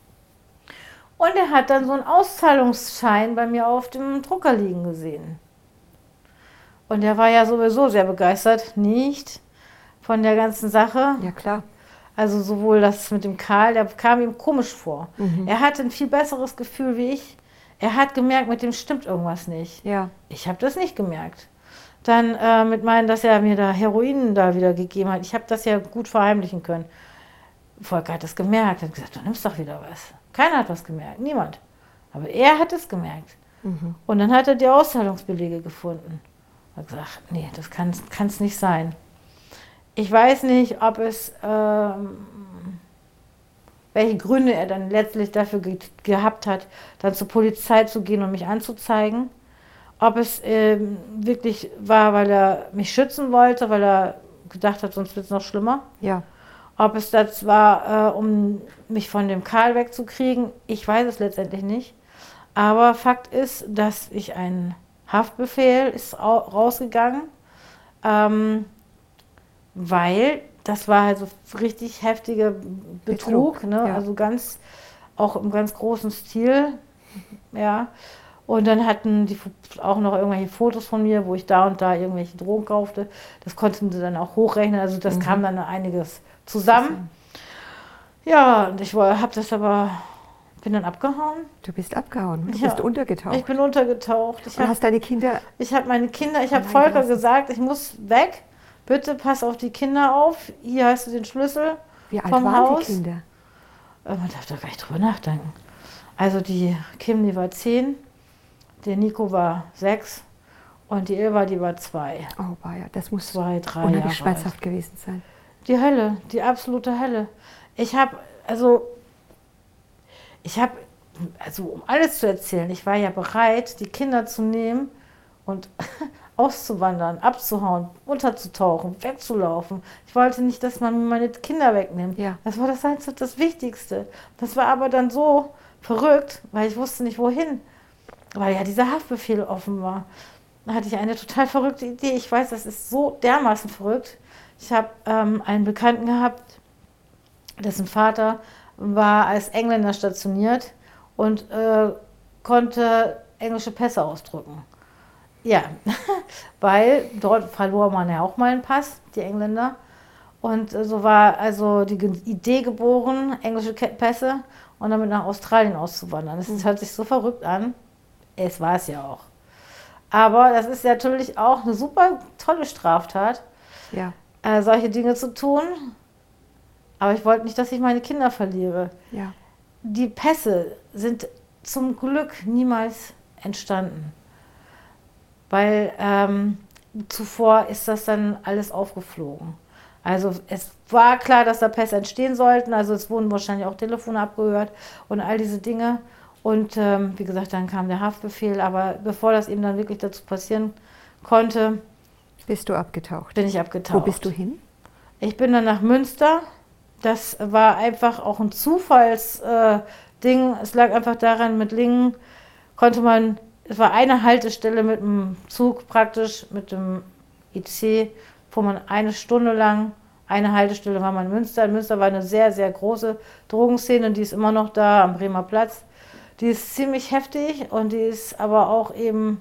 Und er hat dann so einen Auszahlungsschein bei mir auf dem Drucker liegen gesehen. Und er war ja sowieso sehr begeistert, nicht von der ganzen Sache. Ja, klar. Also sowohl das mit dem Karl, der kam ihm komisch vor. Mhm. Er hatte ein viel besseres Gefühl wie ich. Er hat gemerkt, mit dem stimmt irgendwas nicht. Ja. Ich habe das nicht gemerkt. Dann äh, mit meinen, dass er mir da Heroin da wieder gegeben hat. Ich habe das ja gut verheimlichen können. Volker hat das gemerkt, hat gesagt, du nimmst doch wieder was. Keiner hat was gemerkt, niemand. Aber er hat es gemerkt. Mhm. Und dann hat er die Auszahlungsbelege gefunden. Er hat gesagt, nee, das kann es nicht sein. Ich weiß nicht, ob es, ähm, welche Gründe er dann letztlich dafür ge gehabt hat, dann zur Polizei zu gehen und mich anzuzeigen. Ob es ähm, wirklich war, weil er mich schützen wollte, weil er gedacht hat, sonst wird es noch schlimmer. Ja. Ob es das war, äh, um mich von dem Karl wegzukriegen, ich weiß es letztendlich nicht. Aber Fakt ist, dass ich ein Haftbefehl ist rausgegangen, ähm, weil das war also richtig heftiger Betrug, Betrug, ne? ja. Also ganz, auch im ganz großen Stil, ja. Und dann hatten die auch noch irgendwelche Fotos von mir, wo ich da und da irgendwelche Drogen kaufte. Das konnten sie dann auch hochrechnen, also das Mhm. kam dann einiges zusammen. Ja, und ich habe das aber, bin dann abgehauen. Du bist abgehauen. Du Ja. bist untergetaucht. Ich bin untergetaucht. Ich Und habe hast deine Kinder. ich hab meine Kinder, ich habe Allein Volker gelassen. gesagt, ich muss weg. Bitte pass auf die Kinder auf. Hier hast du den Schlüssel Wie alt vom waren Haus. die Kinder? Äh, Man darf da gar nicht drüber nachdenken. Also die Kim, die war zehn, der Nico war sechs und die Ilva, die war zwei. Oh, Baja, das muss Zwei, drei unheimlich Jahre schmerzhaft gewesen sein. Die Hölle, die absolute Hölle. Ich habe, also, ich habe, also um alles zu erzählen, ich war ja bereit, die Kinder zu nehmen und auszuwandern, abzuhauen, unterzutauchen, wegzulaufen. Ich wollte nicht, dass man mir meine Kinder wegnimmt. Ja. Das war das einzige, das Wichtigste. Das war aber dann so verrückt, weil ich wusste nicht, wohin. Weil ja dieser Haftbefehl offen war. Da hatte ich eine total verrückte Idee. Ich weiß, das ist so dermaßen verrückt. Ich habe ähm, einen Bekannten gehabt, dessen Vater war als Engländer stationiert und äh, konnte englische Pässe ausdrücken. Ja, weil dort verlor man ja auch mal einen Pass, die Engländer. Und äh, so war also die Ge- Idee geboren, englische Ke- Pässe und damit nach Australien auszuwandern. Das Mhm. hört sich so verrückt an. Es war es ja auch. Aber das ist natürlich auch eine super tolle Straftat, Ja. äh, solche Dinge zu tun. Aber ich wollte nicht, dass ich meine Kinder verliere. Ja. Die Pässe sind zum Glück niemals entstanden. Weil ähm, zuvor ist das dann alles aufgeflogen. Also es war klar, dass da Pässe entstehen sollten. Also es wurden wahrscheinlich auch Telefone abgehört und all diese Dinge. Und ähm, wie gesagt, dann kam der Haftbefehl. Aber bevor das eben dann wirklich dazu passieren konnte, Bist du abgetaucht? bin ich abgetaucht. Wo bist du hin? Ich bin dann nach Münster. Das war einfach auch ein Zufallsding. Äh, Ding. Es lag einfach daran, mit Lingen konnte man, es war eine Haltestelle mit dem Zug praktisch, mit dem I C, wo man eine Stunde lang, eine Haltestelle war man in Münster. In Münster war eine sehr, sehr große Drogenszene, die ist immer noch da am Bremer Platz. Die ist ziemlich heftig und die ist aber auch eben,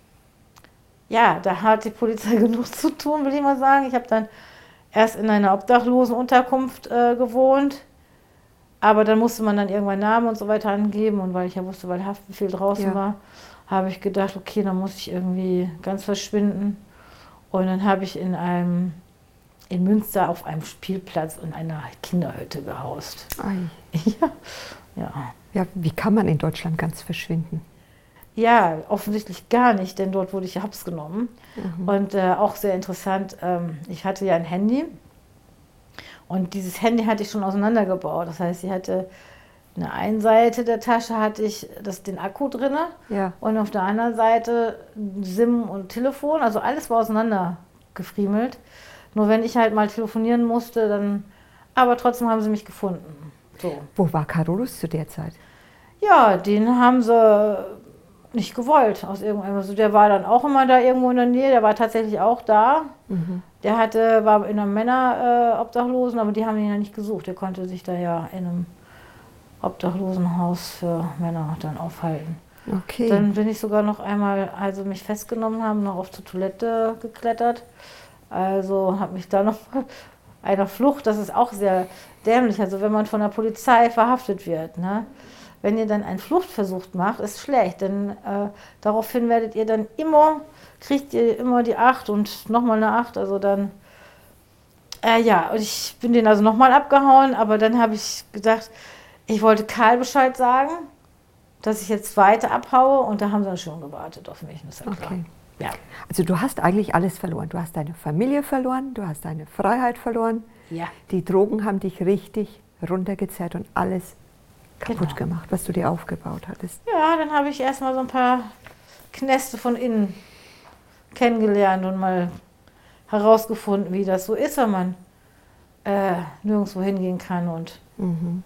ja, da hat die Polizei genug zu tun, will ich mal sagen. Ich habe dann erst in einer Obdachlosenunterkunft äh, gewohnt, aber dann musste man dann irgendwann Namen und so weiter angeben und weil ich ja wusste, weil Haftbefehl draußen Ja. war, habe ich gedacht, okay, dann muss ich irgendwie ganz verschwinden. Und dann habe ich in einem, in Münster auf einem Spielplatz in einer Kinderhütte gehaust. Ei. Ja, ja. Ja, wie kann man in Deutschland ganz verschwinden? Ja, offensichtlich gar nicht, denn dort wurde ich Haps genommen. Mhm. Und äh, auch sehr interessant, ähm, ich hatte ja ein Handy und dieses Handy hatte ich schon auseinandergebaut. Das heißt, ich hatte eine einen Seite der Tasche hatte ich das, den Akku drin Ja. und auf der anderen Seite SIM und Telefon. Also alles war auseinandergefriemelt. Nur wenn ich halt mal telefonieren musste, dann... Aber trotzdem haben sie mich gefunden. So. Wo war Carolus zu der Zeit? Ja, den haben sie nicht gewollt aus irgendeinem. Also der war dann auch immer da irgendwo in der Nähe, der war tatsächlich auch da. Mhm. Der hatte, war in einem Männer-Obdachlosen, aber die haben ihn ja nicht gesucht. Der konnte sich da ja in einem Obdachlosenhaus für Männer dann aufhalten. Okay. Dann bin ich sogar noch einmal, also mich festgenommen haben, noch auf zur Toilette geklettert. Also habe mich da noch einer Flucht, das ist auch sehr dämlich, also wenn man von der Polizei verhaftet wird, ne? Wenn ihr dann einen Fluchtversuch macht, ist schlecht, denn äh, daraufhin werdet ihr dann immer, kriegt ihr immer die acht und nochmal eine acht, also dann, äh, ja, und ich bin den also nochmal abgehauen, aber dann habe ich gedacht, ich wollte Karl Bescheid sagen, dass ich jetzt weiter abhaue und da haben sie dann schon gewartet auf mich, das ist ja klar. Okay. Ja. Also du hast eigentlich alles verloren. Du hast deine Familie verloren, du hast deine Freiheit verloren. Ja. Die Drogen haben dich richtig runtergezerrt und alles kaputt Genau. gemacht, was du dir aufgebaut hattest. Ja, dann habe ich erstmal so ein paar Knäste von innen kennengelernt und mal herausgefunden, wie das so ist, wenn man äh, nirgendwo hingehen kann. Und Mhm.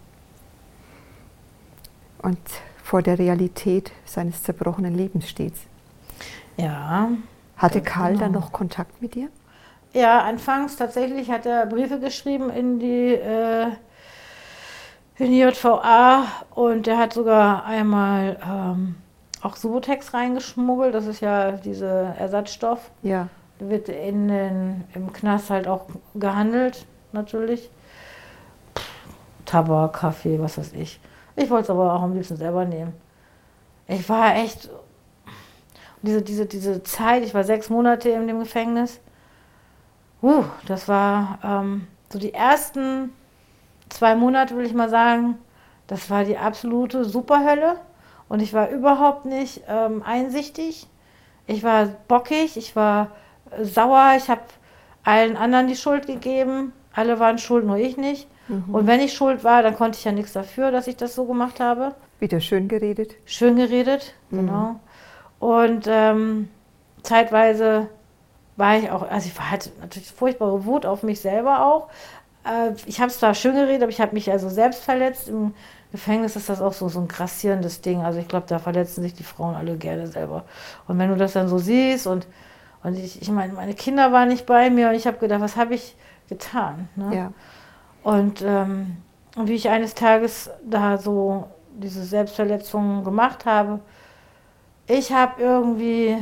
Und vor der Realität seines zerbrochenen Lebens steht's. ja, Hatte Ganz Karl dann genau. noch Kontakt mit dir? ja, anfangs tatsächlich hat er Briefe geschrieben in die, äh, in die J V A und er hat sogar einmal ähm, auch Subutex reingeschmuggelt. Das ist ja dieser Ersatzstoff. Ja. Der wird in den, im Knast halt auch gehandelt, natürlich. Pff, Tabak, Kaffee, was weiß ich. Ich wollte es aber auch am liebsten selber nehmen. Ich war echt, diese, diese, diese Zeit, ich war sechs Monate in dem Gefängnis. Uh, das war ähm, so die ersten zwei Monate, will ich mal sagen, das war die absolute Superhölle. Und ich war überhaupt nicht ähm, einsichtig. Ich war bockig, ich war äh, sauer, ich habe allen anderen die Schuld gegeben. Alle waren schuld, nur ich nicht. Mhm. Und wenn ich schuld war, dann konnte ich ja nichts dafür, dass ich das so gemacht habe. Wieder schön geredet? Schön geredet, Mhm. genau. Und ähm, zeitweise war ich auch, also ich hatte natürlich furchtbare Wut auf mich selber auch. Äh, ich habe es zwar schön geredet, aber ich habe mich also selbst verletzt. Im Gefängnis ist das auch so, so ein grassierendes Ding. Also ich glaube, da verletzen sich die Frauen alle gerne selber. Und wenn du das dann so siehst und, und ich, ich meine, meine Kinder waren nicht bei mir und ich habe gedacht, was habe ich getan? Ne? Ja. Und ähm, wie ich eines Tages da so diese Selbstverletzungen gemacht habe, ich habe irgendwie,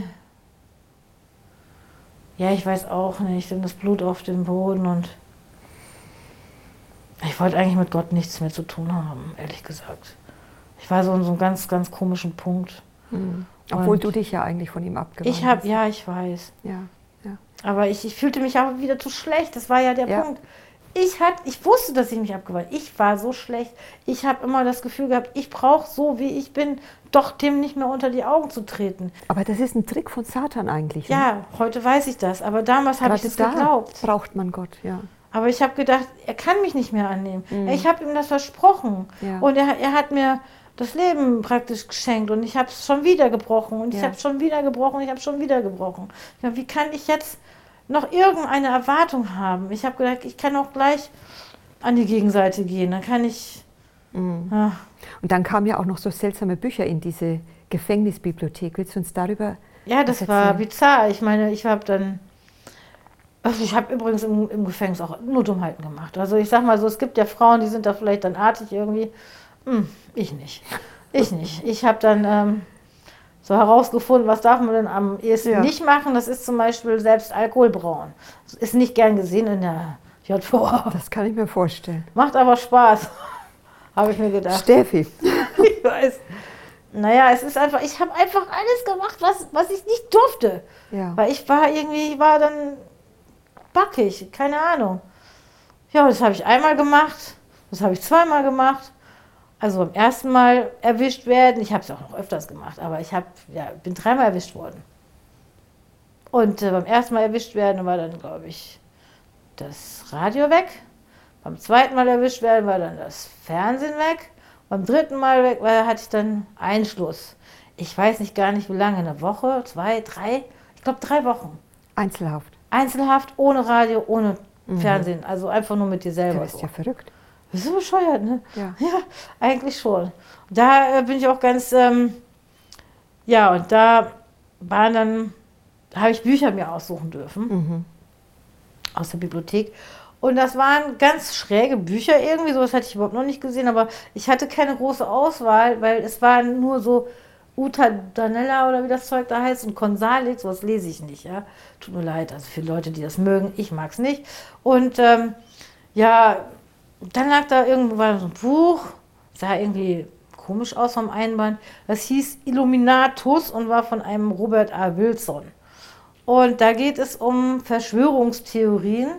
ja, ich weiß auch nicht, denn das Blut auf dem Boden und ich wollte eigentlich mit Gott nichts mehr zu tun haben, ehrlich gesagt. Ich war so in so einem ganz, ganz komischen Punkt. Mhm. Obwohl Und du dich ja eigentlich von ihm abgewandt ich habe, hast. ja, ich weiß. Ja, ja. Aber ich, ich fühlte mich auch wieder zu schlecht. Das war ja der Ja. Punkt. Ich, hat, ich wusste, dass ich mich abgewandt habe. Ich war so schlecht. Ich habe immer das Gefühl gehabt, ich brauche so, wie ich bin, doch dem nicht mehr unter die Augen zu treten. Aber das ist ein Trick von Satan eigentlich. Ne? Ja, heute weiß ich das. Aber damals habe ich Gerade es da geglaubt. braucht man Gott, ja. Aber ich habe gedacht, er kann mich nicht mehr annehmen. Mhm. Ich habe ihm das versprochen. Ja. Und er, er hat mir das Leben praktisch geschenkt. Und ich habe es schon wieder gebrochen. Und ich Ja. habe schon wieder gebrochen. Ich habe schon wieder gebrochen. Ja, wie kann ich jetzt noch irgendeine Erwartung haben? Ich habe gedacht, ich kann auch gleich an die Gegenseite gehen. Dann kann ich... Mhm. Ja. Und dann kamen ja auch noch so seltsame Bücher in diese Gefängnisbibliothek. Willst du uns darüber Ja, das was war erzählen? bizarr. Ich meine, ich habe dann... Also ich habe übrigens im, im Gefängnis auch nur Dummheiten gemacht. Also ich sag mal so, es gibt ja Frauen, die sind da vielleicht dann artig irgendwie. Hm, ich nicht. Ich nicht. Ich habe dann ähm, so herausgefunden, was darf man denn am ehesten Ja. nicht machen. Das ist zum Beispiel selbst Alkohol brauen. Das ist nicht gern gesehen in der J V A. Das kann ich mir vorstellen. Macht aber Spaß, habe ich mir gedacht. Steffi. Ich weiß. Naja, es ist einfach, ich habe einfach alles gemacht, was, was ich nicht durfte. Ja. Weil ich war irgendwie, ich war dann backig, keine Ahnung. Ja, das habe ich einmal gemacht, das habe ich zweimal gemacht. Also beim ersten Mal erwischt werden, ich habe es auch noch öfters gemacht, aber ich hab, ja, bin dreimal erwischt worden. Und äh, beim ersten Mal erwischt werden war dann, glaube ich, das Radio weg. Beim zweiten Mal erwischt werden war dann das Fernsehen weg. Beim dritten Mal weg war, hatte ich dann Einschluss. Ich weiß nicht gar nicht wie lange, eine Woche, zwei, drei, ich glaube drei Wochen. Einzelhaft. Einzelhaft, ohne Radio, ohne Fernsehen, also einfach nur mit dir Du selber. bist So. ja verrückt. Das ist so bescheuert, ne? Ja. Ja, eigentlich schon. Da äh, bin ich auch ganz, ähm, ja, und da waren dann, da habe ich Bücher mir aussuchen dürfen, Mhm. aus der Bibliothek. Und das waren ganz schräge Bücher irgendwie, sowas hatte ich überhaupt noch nicht gesehen, aber ich hatte keine große Auswahl, weil es waren nur so Uta Danella oder wie das Zeug da heißt und Consalik, sowas lese ich nicht, ja. Tut mir leid, also für Leute, die das mögen, ich mag es nicht. Und ähm, ja, dann lag da irgendwo war so ein Buch, sah irgendwie komisch aus vom Einband. Das hieß Illuminatus und war von einem Robert A. Wilson. Und da geht es um Verschwörungstheorien,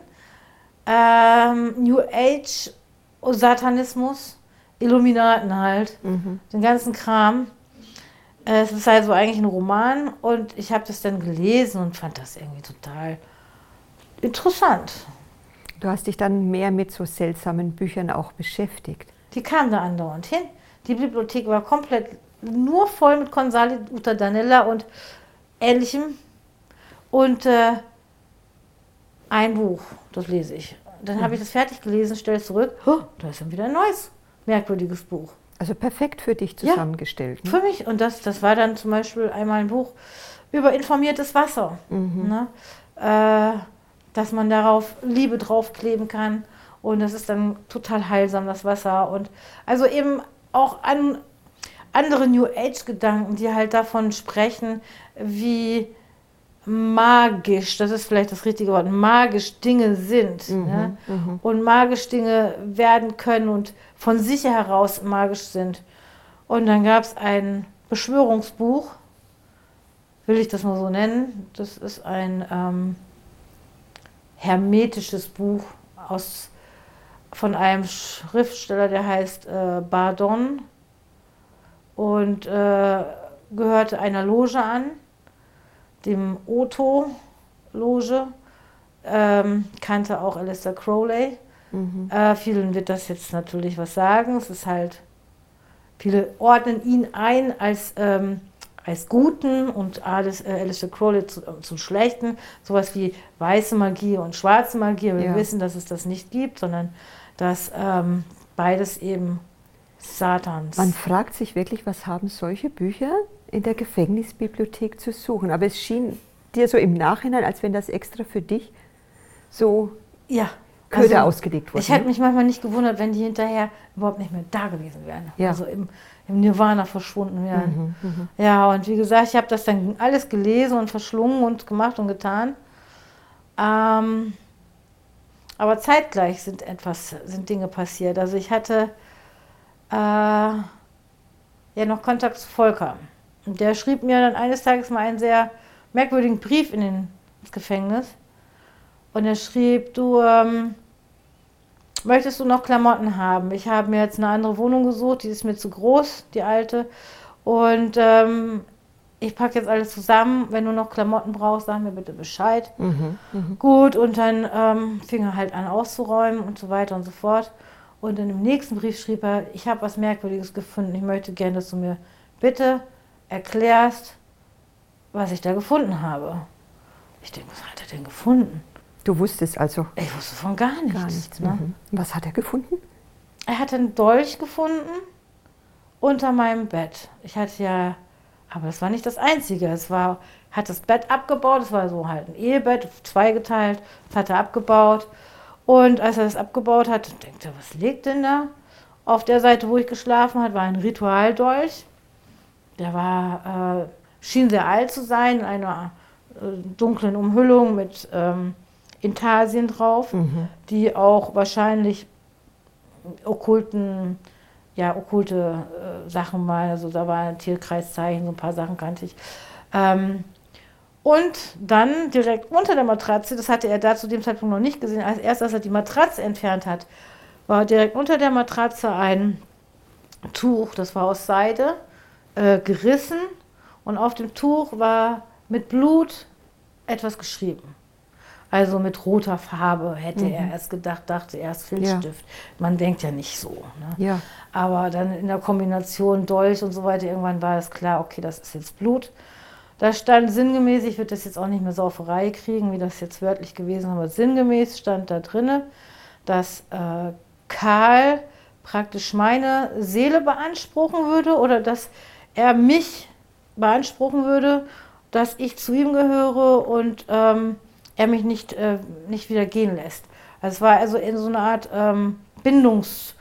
ähm, New Age, Satanismus, Illuminaten halt, Mhm. den ganzen Kram. Äh, Es ist also eigentlich ein Roman und ich habe das dann gelesen und fand das irgendwie total interessant. Du hast dich dann mehr mit so seltsamen Büchern auch beschäftigt. Die kam da andauernd hin. Die Bibliothek war komplett nur voll mit Consali, Uta Danella und Ähnlichem. Und äh, ein Buch, das lese ich. Dann habe ich das fertig gelesen, stelle es zurück. Oh, da ist dann wieder ein neues, merkwürdiges Buch. Also perfekt für dich Ja. zusammengestellt. Ne? Für mich. Und das, das war dann zum Beispiel einmal ein Buch über informiertes Wasser. Mhm. Ne? Äh, dass man darauf Liebe draufkleben kann. Und das ist dann total heilsam, das Wasser. Und also eben auch an andere New Age-Gedanken, die halt davon sprechen, wie magisch, das ist vielleicht das richtige Wort, magisch Dinge sind. Mhm, Ne? mhm. Und magisch Dinge werden können und von sich heraus magisch sind. Und dann gab es ein Beschwörungsbuch, will ich das mal so nennen. Das ist ein ähm, hermetisches Buch aus, von einem Schriftsteller, der heißt äh, Bardon und äh, gehörte einer Loge an, dem Otto-Loge, ähm, kannte auch Aleister Crowley. Mhm. Äh, vielen wird das jetzt natürlich was sagen. Es ist halt, viele ordnen ihn ein als ähm, als Guten und Alice, äh, Aleister Crowley zu, äh, zum Schlechten. Sowas wie weiße Magie und schwarze Magie. Wir Ja. wissen, dass es das nicht gibt, sondern dass ähm, beides eben Satans. Man fragt sich wirklich, was haben solche Bücher in der Gefängnisbibliothek zu suchen? Aber es schien dir so im Nachhinein, als wenn das extra für dich so ja, Köder also, ausgelegt wurde. Ich hätte mich manchmal nicht gewundert, wenn die hinterher überhaupt nicht mehr da gewesen wären. Ja. Also im, im Nirvana verschwunden wären. Mhm, mhm. Ja, und wie gesagt, ich habe das dann alles gelesen und verschlungen und gemacht und getan. Ähm, aber zeitgleich sind etwas, sind Dinge passiert. Also ich hatte äh, ja noch Kontakt zu Volker. Und der schrieb mir dann eines Tages mal einen sehr merkwürdigen Brief in den, ins Gefängnis. Und er schrieb, du, ähm, möchtest du noch Klamotten haben? Ich habe mir jetzt eine andere Wohnung gesucht, die ist mir zu groß, die alte. Und ähm, ich packe jetzt alles zusammen. Wenn du noch Klamotten brauchst, sag mir bitte Bescheid. Mhm, mhm. Gut, und dann ähm, fing er halt an auszuräumen und so weiter und so fort. Und in dem nächsten Brief schrieb er, ich habe was Merkwürdiges gefunden. Ich möchte gerne, dass du mir bitte erklärst, was ich da gefunden habe. Ich denke, was hat er denn gefunden? Du wusstest also Ich wusste von gar nichts. gar nichts. Ne? Mhm. Was hat er gefunden? Er hatte einen Dolch gefunden unter meinem Bett. Ich hatte ja, aber das war nicht das Einzige. Es war, hat das Bett abgebaut. Es war so halt ein Ehebett, zweigeteilt. Das hat er abgebaut. Und als er das abgebaut hat, denkt er, was liegt denn da? Auf der Seite, wo ich geschlafen habe, war ein Ritualdolch. Der war, äh, schien sehr alt zu sein, in einer äh, dunklen Umhüllung mit ähm, Intarsien drauf, Mhm. die auch wahrscheinlich okkulten, ja, okkulte äh, Sachen mal, also da war ein Tierkreiszeichen, so ein paar Sachen kannte ich. Ähm, und dann direkt unter der Matratze, das hatte er da zu dem Zeitpunkt noch nicht gesehen, als erst als er die Matratze entfernt hat, war direkt unter der Matratze ein Tuch, das war aus Seide, äh, gerissen, und auf dem Tuch war mit Blut etwas geschrieben. Also mit roter Farbe, hätte Mhm. er erst gedacht, dachte erst Filzstift. Man denkt ja nicht so. Ne? Ja. Aber dann in der Kombination Dolch und so weiter, irgendwann war es klar, okay, das ist jetzt Blut. Da stand sinngemäß, ich würde das jetzt auch nicht mehr so auf die Reihe kriegen, wie das jetzt wörtlich gewesen ist, aber sinngemäß stand da drinne, dass äh, Karl praktisch meine Seele beanspruchen würde oder dass er mich beanspruchen würde, dass ich zu ihm gehöre und ähm, er mich nicht, äh, nicht wieder gehen lässt. Also es war also in so einer Art ähm, Bindungs...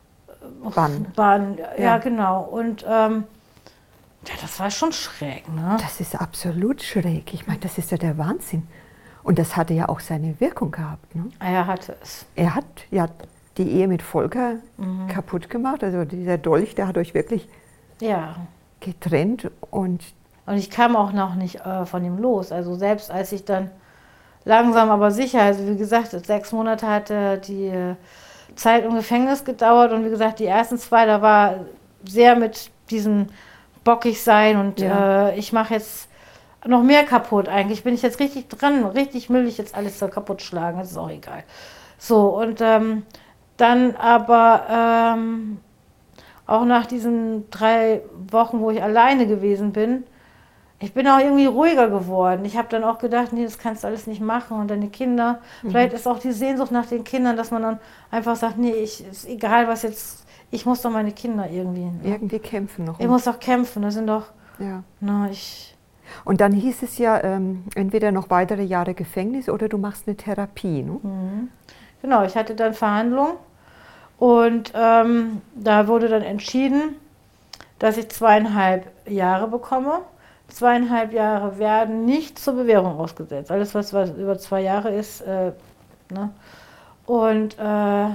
Bann. Bann, ja, Ja. genau. Und ähm, ja, das war schon schräg, ne? Das ist absolut schräg. Ich meine, das ist ja der Wahnsinn. Und das hatte ja auch seine Wirkung gehabt. Ne? Er hatte es. Er hat ja die Ehe mit Volker Mhm. kaputt gemacht. Also dieser Dolch, der hat euch wirklich Ja. getrennt. Und Und ich kam auch noch nicht äh, von ihm los. Also selbst als ich dann langsam aber sicher, also wie gesagt, sechs Monate hatte die äh, Zeit im Gefängnis gedauert und wie gesagt, die ersten zwei, da war sehr mit diesem bockig sein und Ja. äh, ich mache jetzt noch mehr kaputt. Eigentlich bin ich jetzt richtig dran, richtig will ich jetzt alles so kaputt schlagen, das ist auch egal. So, und ähm, dann aber ähm, auch nach diesen drei Wochen, wo ich alleine gewesen bin, ich bin auch irgendwie ruhiger geworden. Ich habe dann auch gedacht, nee, das kannst du alles nicht machen und deine Kinder. Mhm. Vielleicht ist auch die Sehnsucht nach den Kindern, dass man dann einfach sagt, nee, ich, ist egal was jetzt, ich muss doch meine Kinder irgendwie. Ne? irgendwie kämpfen noch. Ich muss doch kämpfen, das sind doch, Ja. na, ich, Und dann hieß es ja, ähm, entweder noch weitere Jahre Gefängnis oder du machst eine Therapie. Ne? mhm. Genau, ich hatte dann Verhandlungen und ähm, da wurde dann entschieden, dass ich zweieinhalb Jahre bekomme. Zweieinhalb Jahre werden nicht zur Bewährung ausgesetzt. Alles, was, was über zwei Jahre ist, äh, ne? Und, äh,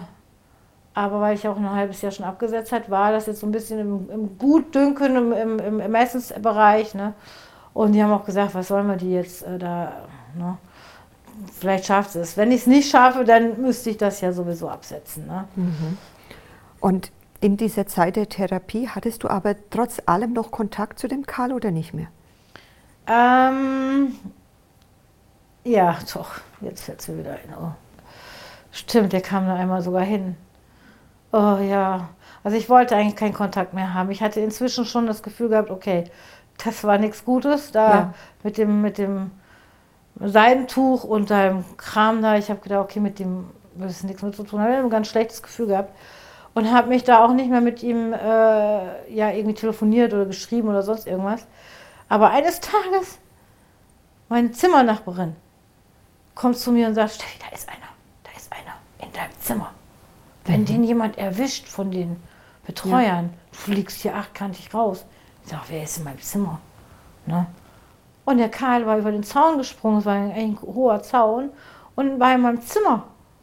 aber weil ich auch ein halbes Jahr schon abgesetzt hat, war das jetzt so ein bisschen im, im Gutdünken, im, im, im Ermessensbereich, ne? Und die haben auch gesagt, was sollen wir die jetzt äh, da, ne? Vielleicht schafft sie es. Wenn ich es nicht schaffe, dann müsste ich das ja sowieso absetzen, ne? Mhm. Und in dieser Zeit der Therapie hattest du aber trotz allem noch Kontakt zu dem Karl oder nicht mehr? Ähm, ja, doch, jetzt fällt es mir wieder ein. Oh. Stimmt, der kam da einmal sogar hin. Oh ja, also ich wollte eigentlich keinen Kontakt mehr haben. Ich hatte inzwischen schon das Gefühl gehabt, okay, das war nichts Gutes, da Ja. mit dem, mit dem Seidentuch und deinem Kram da. Ich habe gedacht, okay, mit dem will es nichts mit zu tun. Ich habe ein ganz schlechtes Gefühl gehabt und habe mich da auch nicht mehr mit ihm äh, ja, irgendwie telefoniert oder geschrieben oder sonst irgendwas. Aber eines Tages, meine Zimmernachbarin kommt zu mir und sagt, Steffi, da ist einer, da ist einer in deinem Zimmer. Wenn Mhm. den jemand erwischt von den Betreuern, du fliegst hier achtkantig raus. Ich sage, wer ist in meinem Zimmer? Ne? Und der Karl war über den Zaun gesprungen, es war ein, ein hoher Zaun, und war in meinem Zimmer.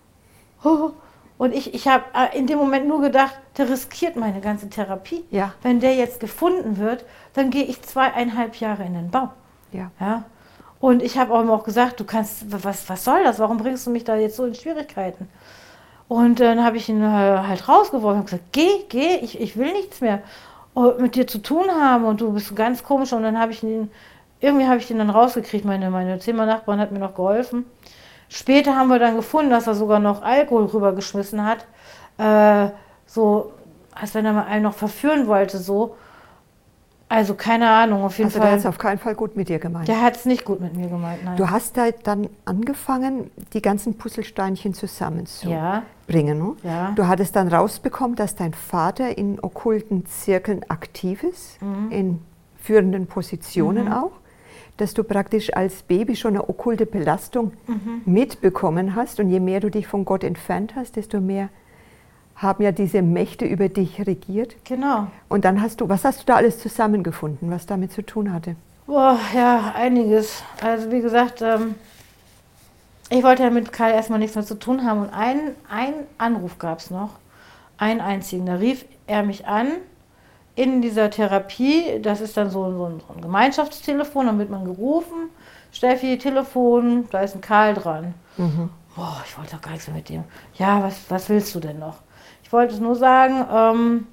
Und ich, ich habe in dem Moment nur gedacht, der riskiert meine ganze Therapie. Ja. Wenn der jetzt gefunden wird, dann gehe ich zweieinhalb Jahre in den Bau. Ja. Ja? Und ich habe auch immer auch gesagt, du kannst, was, was soll das? Warum bringst du mich da jetzt so in Schwierigkeiten? Und dann habe ich ihn halt rausgeworfen und gesagt, geh, geh, ich, ich will nichts mehr mit dir zu tun haben und du bist ganz komisch. Und dann habe ich ihn, irgendwie habe ich ihn dann rausgekriegt, meine, meine Zimmernachbarin hat mir noch geholfen. Später haben wir dann gefunden, dass er sogar noch Alkohol rübergeschmissen hat, äh, so, als wenn er mal einen noch verführen wollte, so. Also keine Ahnung, auf jeden Also Fall. der hat es auf keinen Fall gut mit dir gemeint. Der hat es nicht gut mit mir gemeint, nein. Du hast da dann angefangen, die ganzen Puzzlesteinchen zusammenzubringen. Ja. Ne? Ja. Du hattest dann rausbekommen, dass dein Vater in okkulten Zirkeln aktiv ist, Mhm. in führenden Positionen Mhm. auch, dass du praktisch als Baby schon eine okkulte Belastung Mhm. mitbekommen hast. Und je mehr du dich von Gott entfernt hast, desto mehr haben ja diese Mächte über dich regiert. Genau. Und dann hast du, was hast du da alles zusammengefunden, was damit zu tun hatte? Boah, ja, einiges. Also wie gesagt, ähm, ich wollte ja mit Karl erstmal nichts mehr zu tun haben. Und einen, einen Anruf gab es noch, einen einzigen. Da rief er mich an in dieser Therapie. Das ist dann so, so, ein, so ein Gemeinschaftstelefon, dann wird man gerufen. Steffi, Telefon, da ist ein Karl dran. Mhm. Boah, ich wollte doch gar nichts mehr mit dem. Ja, was, was willst du denn noch? Ich wollte es nur sagen, ähm,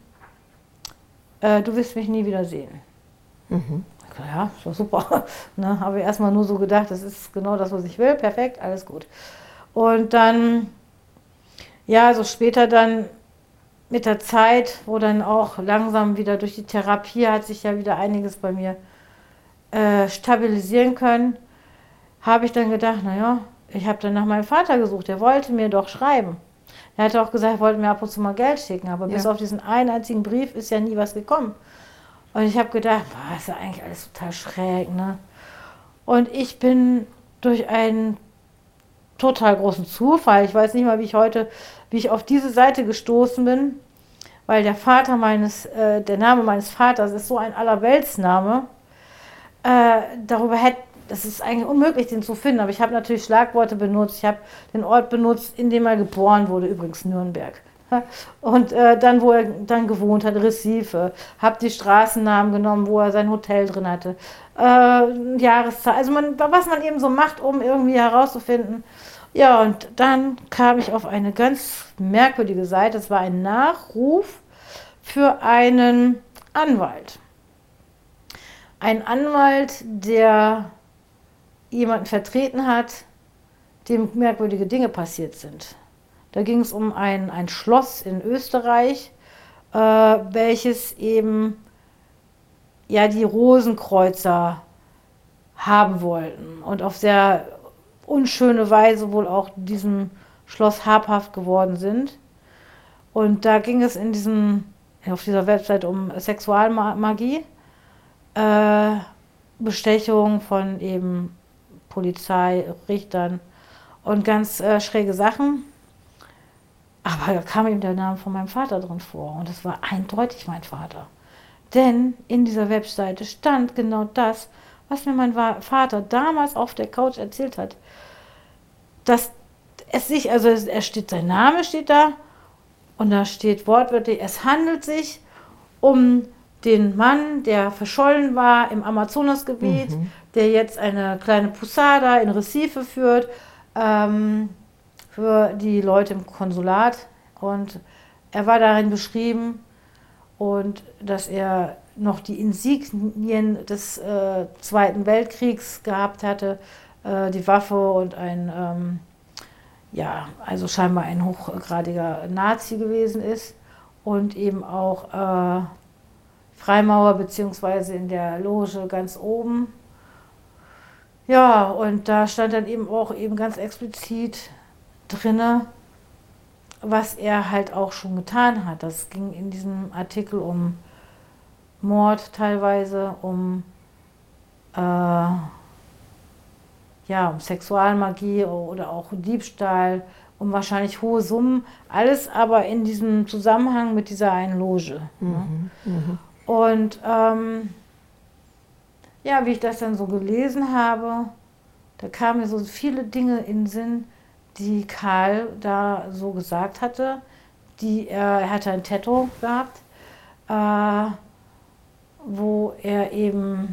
äh, du wirst mich nie wieder sehen. Mhm. Ja, ist doch super. Ne, habe ich erstmal nur so gedacht, das ist genau das, was ich will. Perfekt, alles gut. Und dann, ja, so später dann mit der Zeit, wo dann auch langsam wieder durch die Therapie hat sich ja wieder einiges bei mir äh, stabilisieren können, habe ich dann gedacht, naja, ich habe dann nach meinem Vater gesucht, der wollte mir doch schreiben. Er hatte auch gesagt, er wollte mir ab und zu mal Geld schicken, aber ja. bis auf diesen einen einzigen Brief ist ja nie was gekommen. Und ich habe gedacht, boah, ist ja eigentlich alles total schräg, ne? Und ich bin durch einen total großen Zufall, ich weiß nicht mal, wie ich heute, wie ich auf diese Seite gestoßen bin, weil der Vater meines, äh, der Name meines Vaters ist so ein Allerweltsname, äh, darüber hätte, das ist eigentlich unmöglich, den zu finden, aber ich habe natürlich Schlagworte benutzt, ich habe den Ort benutzt, in dem er geboren wurde, übrigens Nürnberg. Und äh, dann, wo er dann gewohnt hat, Recife, habe die Straßennamen genommen, wo er sein Hotel drin hatte, äh, Jahreszahl, also man, was man eben so macht, um irgendwie herauszufinden. Ja, und dann kam ich auf eine ganz merkwürdige Seite, es war ein Nachruf für einen Anwalt. Ein Anwalt, der jemanden vertreten hat, dem merkwürdige Dinge passiert sind. Da ging es um ein, ein Schloss in Österreich, äh, welches eben ja die Rosenkreuzer haben wollten und auf sehr unschöne Weise wohl auch diesem Schloss habhaft geworden sind. Und da ging es in diesem, auf dieser Website um Sexualmagie, äh, Bestechung von eben Polizei, Richtern und ganz äh, schräge Sachen. Aber da kam ihm der Name von meinem Vater drin vor und es war eindeutig mein Vater. Denn in dieser Webseite stand genau das, was mir mein Vater damals auf der Couch erzählt hat. Dass es sich, also es steht, sein Name steht da und da steht wortwörtlich, es handelt sich um den Mann, der verschollen war im Amazonasgebiet, mhm. der jetzt eine kleine Posada in Recife führt, ähm, für die Leute im Konsulat. Und er war darin beschrieben, und dass er noch die Insignien des äh, Zweiten Weltkriegs gehabt hatte, äh, die Waffe und ein, ähm, ja, also scheinbar ein hochgradiger Nazi gewesen ist und eben auch äh, Freimaurer beziehungsweise in der Loge ganz oben. Ja, und da stand dann eben auch eben ganz explizit drinne, was er halt auch schon getan hat. Das ging in diesem Artikel um Mord teilweise, um, äh, ja, um Sexualmagie oder auch Diebstahl, um wahrscheinlich hohe Summen. Alles aber in diesem Zusammenhang mit dieser einen Loge. Mhm. Ne? Mhm. Und ähm, ja, wie ich das dann so gelesen habe, da kamen mir so viele Dinge in den Sinn, die Karl da so gesagt hatte. Die, er, er hatte ein Tattoo gehabt, äh, wo er eben,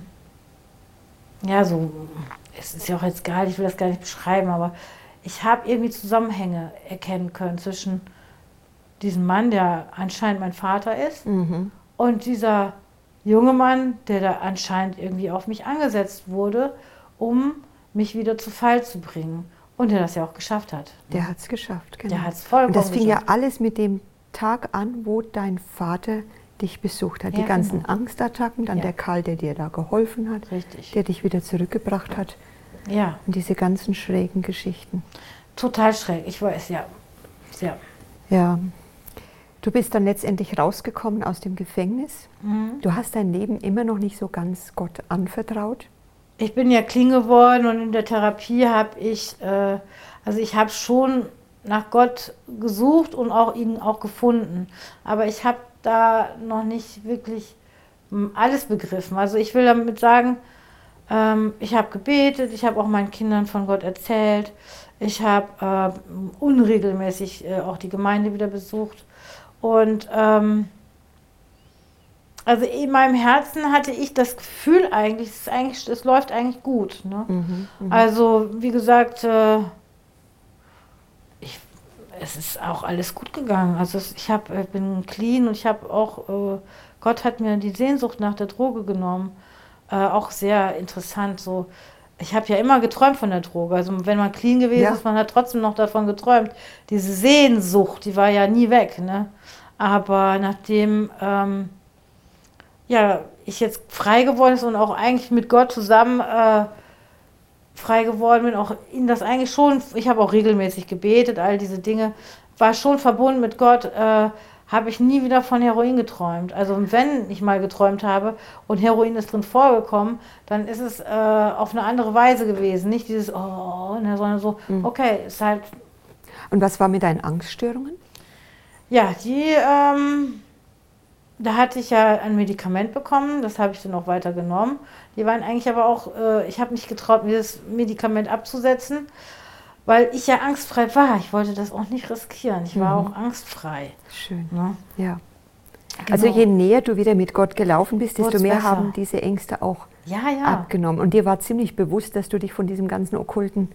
ja so, es ist ja auch jetzt gar nicht, ich will das gar nicht beschreiben, aber ich habe irgendwie Zusammenhänge erkennen können zwischen diesem Mann, der anscheinend mein Vater ist, Mhm. und dieser junge Mann, der da anscheinend irgendwie auf mich angesetzt wurde, um mich wieder zu Fall zu bringen. Und der das ja auch geschafft hat. Der hat es geschafft, genau. Der hat es vollkommen Und das fing geschafft. ja alles mit dem Tag an, wo dein Vater dich besucht hat. Ja, Die ganzen genau. Angstattacken, dann Ja. der Karl, der dir da geholfen hat, Richtig. der dich wieder zurückgebracht hat. Ja, Und diese ganzen schrägen Geschichten. total schräg, ich weiß, ja. Ja. Ja. Du bist dann letztendlich rausgekommen aus dem Gefängnis. Mhm. Du hast dein Leben immer noch nicht so ganz Gott anvertraut. Ich bin ja clean geworden und in der Therapie habe ich, äh, also ich habe schon nach Gott gesucht und auch ihn auch gefunden. Aber ich habe da noch nicht wirklich m, alles begriffen. Also ich will damit sagen, ähm, ich habe gebetet, ich habe auch meinen Kindern von Gott erzählt, ich habe äh, unregelmäßig äh, auch die Gemeinde wieder besucht. Und ähm, also in meinem Herzen hatte ich das Gefühl eigentlich, es, ist eigentlich, es läuft eigentlich gut. Ne? Mhm, mhm. Also wie gesagt, äh, ich, es ist auch alles gut gegangen. Also es, ich hab, ich bin clean und ich habe auch, äh, Gott hat mir die Sehnsucht nach der Droge genommen. Äh, auch sehr interessant. So, ich habe ja immer geträumt von der Droge. Also wenn man clean gewesen Ja. ist, man hat trotzdem noch davon geträumt. Diese Sehnsucht, die war ja nie weg. Ne? Aber nachdem ähm, ja, ich jetzt frei geworden ist und auch eigentlich mit Gott zusammen äh, frei geworden bin, auch ihn das eigentlich schon, ich habe auch regelmäßig gebetet, all diese Dinge, war schon verbunden mit Gott, äh, habe ich nie wieder von Heroin geträumt. Also wenn ich mal geträumt habe und Heroin ist drin vorgekommen, dann ist es äh, auf eine andere Weise gewesen. Nicht dieses, oh, ne, sondern so, okay, ist halt, Und was war mit deinen Angststörungen? ja, die, ähm, da hatte ich ja ein Medikament bekommen, das habe ich dann auch weiter genommen. Die waren eigentlich aber auch, äh, ich habe mich getraut, mir das Medikament abzusetzen, weil ich ja angstfrei war. Ich wollte das auch nicht riskieren. Ich war Mhm. auch angstfrei. Schön. Ne? Ja. Also Genau. je näher du wieder mit Gott gelaufen bist, desto Wurd's mehr besser. haben diese Ängste auch Ja, ja. abgenommen. Und dir war ziemlich bewusst, dass du dich von diesem ganzen Okkulten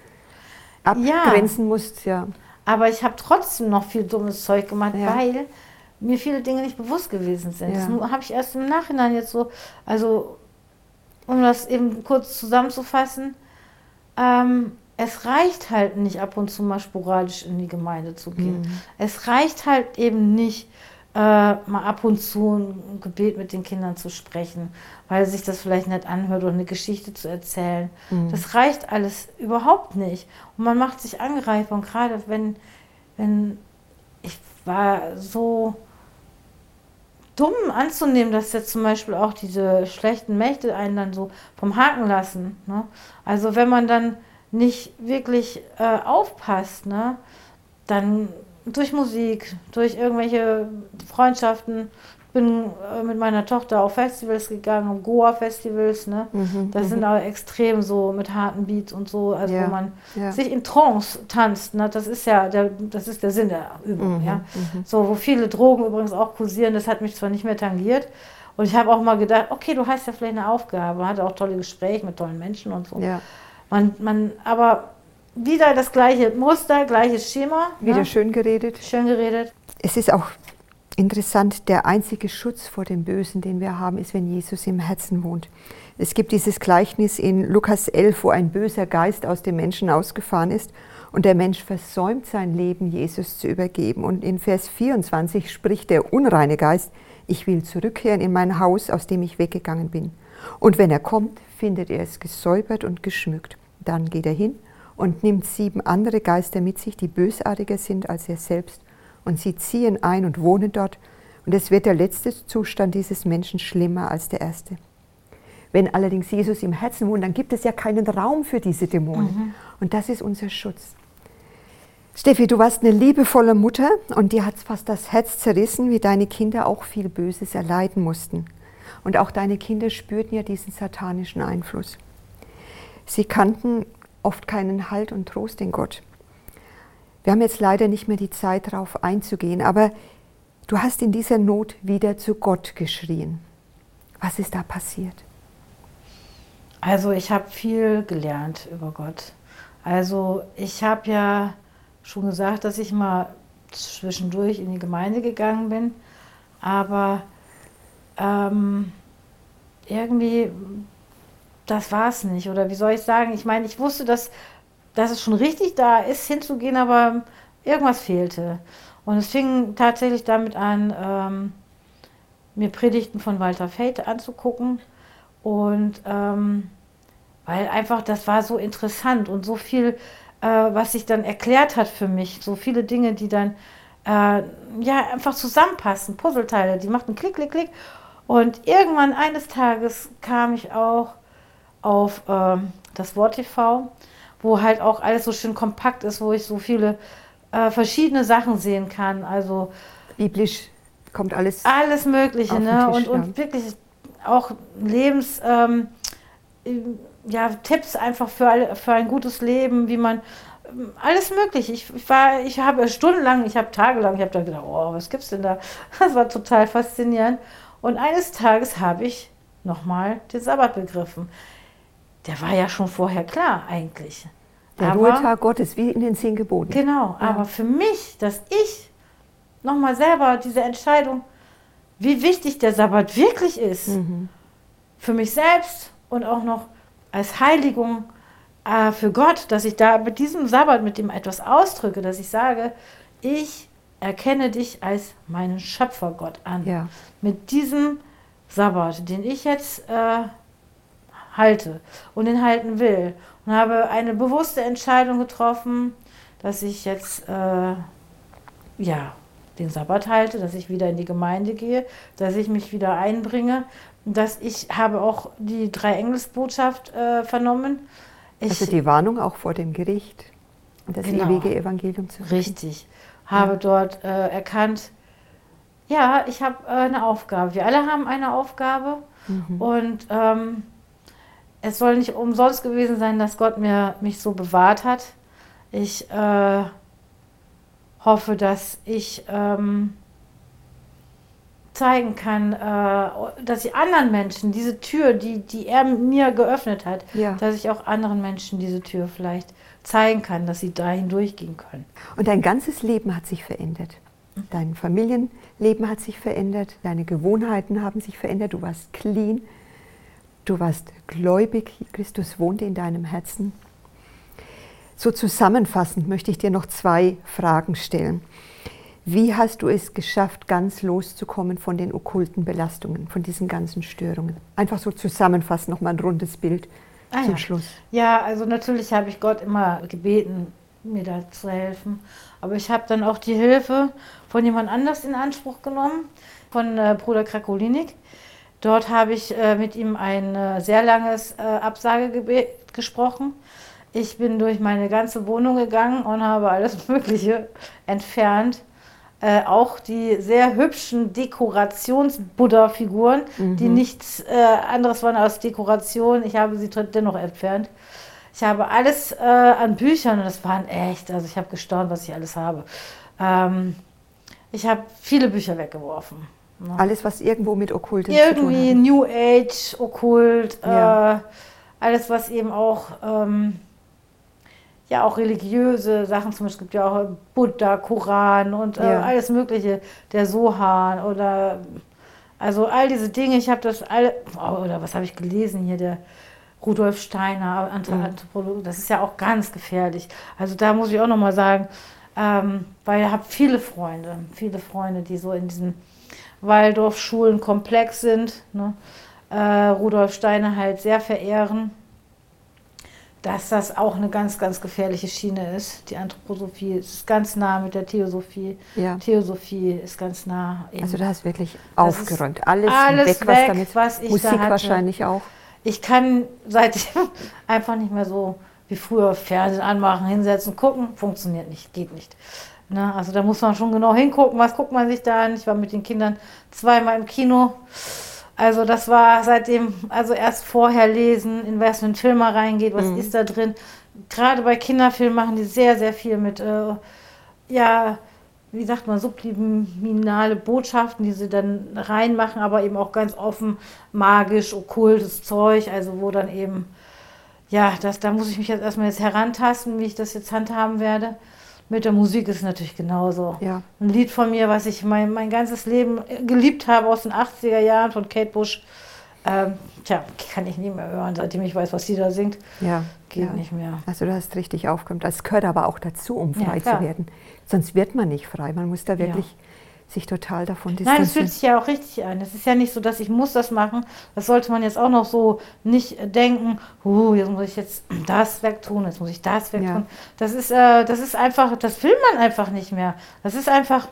abgrenzen musst. Ja. Aber ich habe trotzdem noch viel dummes Zeug gemacht, Ja. weil mir viele Dinge nicht bewusst gewesen sind. Ja. Das habe ich erst im Nachhinein jetzt so, also um das eben kurz zusammenzufassen, ähm, es reicht halt nicht ab und zu mal sporadisch in die Gemeinde zu gehen. Mhm. Es reicht halt eben nicht, äh, mal ab und zu ein Gebet mit den Kindern zu sprechen, weil sich das vielleicht nicht anhört oder eine Geschichte zu erzählen. Mhm. Das reicht alles überhaupt nicht. Und man macht sich angreifbar. Und gerade wenn, wenn ich war so dumm anzunehmen, dass jetzt zum Beispiel auch diese schlechten Mächte einen dann so vom Haken lassen. Ne? Also wenn man dann nicht wirklich äh, aufpasst, ne? Dann durch Musik, durch irgendwelche Freundschaften. Ich bin äh, mit meiner Tochter auf Festivals gegangen, Goa-Festivals. Ne? Mhm, Das sind auch extrem so mit harten Beats und so, also Ja, wo man ja. sich in Trance tanzt. Ne? Das ist ja der, das ist der Sinn der Übung. Mhm, Ja? mhm. So, wo viele Drogen übrigens auch kursieren, das hat mich zwar nicht mehr tangiert. Und ich habe auch mal gedacht, okay, du hast ja vielleicht eine Aufgabe. Man hatte auch tolle Gespräche mit tollen Menschen und so. Ja. Man, man, aber wieder das gleiche Muster, gleiches Schema. Wieder Ne? schön geredet. Schön geredet. Es ist auch interessant, der einzige Schutz vor dem Bösen, den wir haben, ist, wenn Jesus im Herzen wohnt. Es gibt dieses Gleichnis in Lukas elf, wo ein böser Geist aus dem Menschen ausgefahren ist und der Mensch versäumt sein Leben, Jesus zu übergeben. Und in Vers vierundzwanzig spricht der unreine Geist, Ich will zurückkehren in mein Haus, aus dem ich weggegangen bin. Und wenn er kommt, findet er es gesäubert und geschmückt. Dann geht er hin und nimmt sieben andere Geister mit sich, die bösartiger sind als er selbst. Und sie ziehen ein und wohnen dort. Und es wird der letzte Zustand dieses Menschen schlimmer als der erste. Wenn allerdings Jesus im Herzen wohnt, dann gibt es ja keinen Raum für diese Dämonen. Mhm. Und das ist unser Schutz. Steffi, du warst eine liebevolle Mutter und dir hat fast das Herz zerrissen, wie deine Kinder auch viel Böses erleiden mussten. Und auch deine Kinder spürten ja diesen satanischen Einfluss. Sie kannten oft keinen Halt und Trost in Gott. Wir haben jetzt leider nicht mehr die Zeit, darauf einzugehen, aber du hast in dieser Not wieder zu Gott geschrien. Was ist da passiert? Also ich habe viel gelernt über Gott. Also ich habe ja schon gesagt, dass ich mal zwischendurch in die Gemeinde gegangen bin, aber ähm, irgendwie, das war es nicht. Oder wie soll ich sagen, ich meine, ich wusste, dass, dass es schon richtig da ist, hinzugehen, aber irgendwas fehlte. Und es fing tatsächlich damit an, ähm, mir Predigten von Walter Veit anzugucken. Und ähm, weil einfach, das war so interessant und so viel, äh, was sich dann erklärt hat für mich, so viele Dinge, die dann äh, ja einfach zusammenpassen, Puzzleteile, die machten Klick, Klick, Klick. Und irgendwann eines Tages kam ich auch auf ähm, das Wort T V, wo halt auch alles so schön kompakt ist, wo ich so viele äh, verschiedene Sachen sehen kann. Also biblisch kommt alles. Alles Mögliche, ne? Tisch, und, und ja. wirklich auch Lebens, ähm, ja, Tipps einfach für, für ein gutes Leben, wie man, alles möglich. Ich, ich war, ich habe stundenlang, ich habe tagelang, ich habe da gedacht, oh, was gibt's denn da? Das war total faszinierend. Und eines Tages habe ich nochmal den Sabbat begriffen. Der war ja schon vorher klar eigentlich. Der aber, Ruhetag Gottes, wie in den zehn Geboten. Genau, ja. Aber für mich, dass ich nochmal selber diese Entscheidung, wie wichtig der Sabbat wirklich ist, mhm. für mich selbst und auch noch als Heiligung äh, für Gott, dass ich da mit diesem Sabbat mit dem etwas ausdrücke, dass ich sage, ich erkenne dich als meinen Schöpfergott an. Ja. Mit diesem Sabbat, den ich jetzt äh, halte und den halten will. Und habe eine bewusste Entscheidung getroffen, dass ich jetzt äh, ja, den Sabbat halte, dass ich wieder in die Gemeinde gehe, dass ich mich wieder einbringe. Dass ich habe auch die Drei-Engels-Botschaft äh, vernommen. Ich, also die Warnung auch vor dem Gericht und das genau, ewige Evangelium zu richten. Richtig. Habe ja. dort äh, erkannt, ja, ich habe äh, eine Aufgabe. Wir alle haben eine Aufgabe. Mhm. Und ähm, es soll nicht umsonst gewesen sein, dass Gott mir, mich so bewahrt hat. Ich äh, hoffe, dass ich ähm, zeigen kann, äh, dass ich anderen Menschen diese Tür, die, die er mir geöffnet hat, ja. dass ich auch anderen Menschen diese Tür vielleicht zeigen kann, dass sie da hindurchgehen können. Und dein ganzes Leben hat sich verändert. Dein Familienleben hat sich verändert, deine Gewohnheiten haben sich verändert, du warst clean, du warst gläubig, Christus wohnte in deinem Herzen. So zusammenfassend möchte ich dir noch zwei Fragen stellen. Wie hast du es geschafft, ganz loszukommen von den okkulten Belastungen, von diesen ganzen Störungen? Einfach so zusammenfassend, nochmal ein rundes Bild ah, zum ja. Schluss. Ja, also natürlich habe ich Gott immer gebeten, mir da zu helfen. Aber ich habe dann auch die Hilfe von jemand anders in Anspruch genommen, von äh, Bruder Krakolinik. Dort habe ich äh, mit ihm ein äh, sehr langes äh, Absagegebet gesprochen. Ich bin durch meine ganze Wohnung gegangen und habe alles Mögliche entfernt. Äh, auch die sehr hübschen Dekorations-Buddha-Figuren, mhm. die nichts äh, anderes waren als Dekoration. Ich habe sie dennoch entfernt. Ich habe alles äh, an Büchern, und das waren echt, also ich habe gestaunt, was ich alles habe. Ähm, ich habe viele Bücher weggeworfen. Ne? Alles, was irgendwo mit Okkultem zu tun hat. Irgendwie New Age, Okkult, ja. äh, alles, was eben auch... Ähm, ja, auch religiöse Sachen, zum Beispiel gibt ja auch Buddha, Koran und äh, ja. alles Mögliche, der Sohan oder, also all diese Dinge, ich habe das alle, oh, oder was habe ich gelesen hier, der Rudolf Steiner, Anthropologe, mhm. das ist ja auch ganz gefährlich. Also da muss ich auch nochmal sagen, Ähm, weil ich habe viele Freunde, viele Freunde, die so in diesem Waldorf-Schulen-Komplex sind, ne? äh, Rudolf Steiner halt sehr verehren, dass das auch eine ganz, ganz gefährliche Schiene ist. Die Anthroposophie ist ganz nah mit der Theosophie. Ja. Theosophie ist ganz nah. Eben. Also du hast wirklich Das aufgeräumt. Alles, alles weg, weg, was damit... was ich Musik da hatte. wahrscheinlich auch. Ich kann seitdem einfach nicht mehr so wie früher Fernsehen anmachen, hinsetzen, gucken. Funktioniert nicht, geht nicht. Ne? Also da muss man schon genau hingucken, was guckt man sich da an. Ich war mit den Kindern zweimal im Kino. Also das war seitdem, also erst vorher lesen, in was für einen Film man reingeht, was mhm. ist da drin. Gerade bei Kinderfilmen machen die sehr, sehr viel mit, äh, ja, wie sagt man, subliminale Botschaften, die sie dann reinmachen, aber eben auch ganz offen, magisch, okkultes Zeug, also wo dann eben, ja, das, da muss ich mich jetzt erstmal jetzt herantasten, wie ich das jetzt handhaben werde. Mit der Musik ist es natürlich genauso. Ja. Ein Lied von mir, was ich mein, mein ganzes Leben geliebt habe, aus den achtziger Jahren von Kate Bush. Ähm, tja, kann ich nicht mehr hören, seitdem ich weiß, was sie da singt. Ja. Geht ja. nicht mehr. Also du hast richtig aufgeräumt. Das gehört aber auch dazu, um frei Ja, zu werden. Sonst wird man nicht frei. Man muss da wirklich ja. sich total davon distanzieren. Nein, es fühlt sich ja auch richtig an. Es ist ja nicht so, dass ich muss das machen. Das sollte man jetzt auch noch so nicht denken, uh, jetzt muss ich jetzt das wegtun, jetzt muss ich das wegtun. Ja. Das ist, äh, das ist einfach, das will man einfach nicht mehr. Das ist einfach,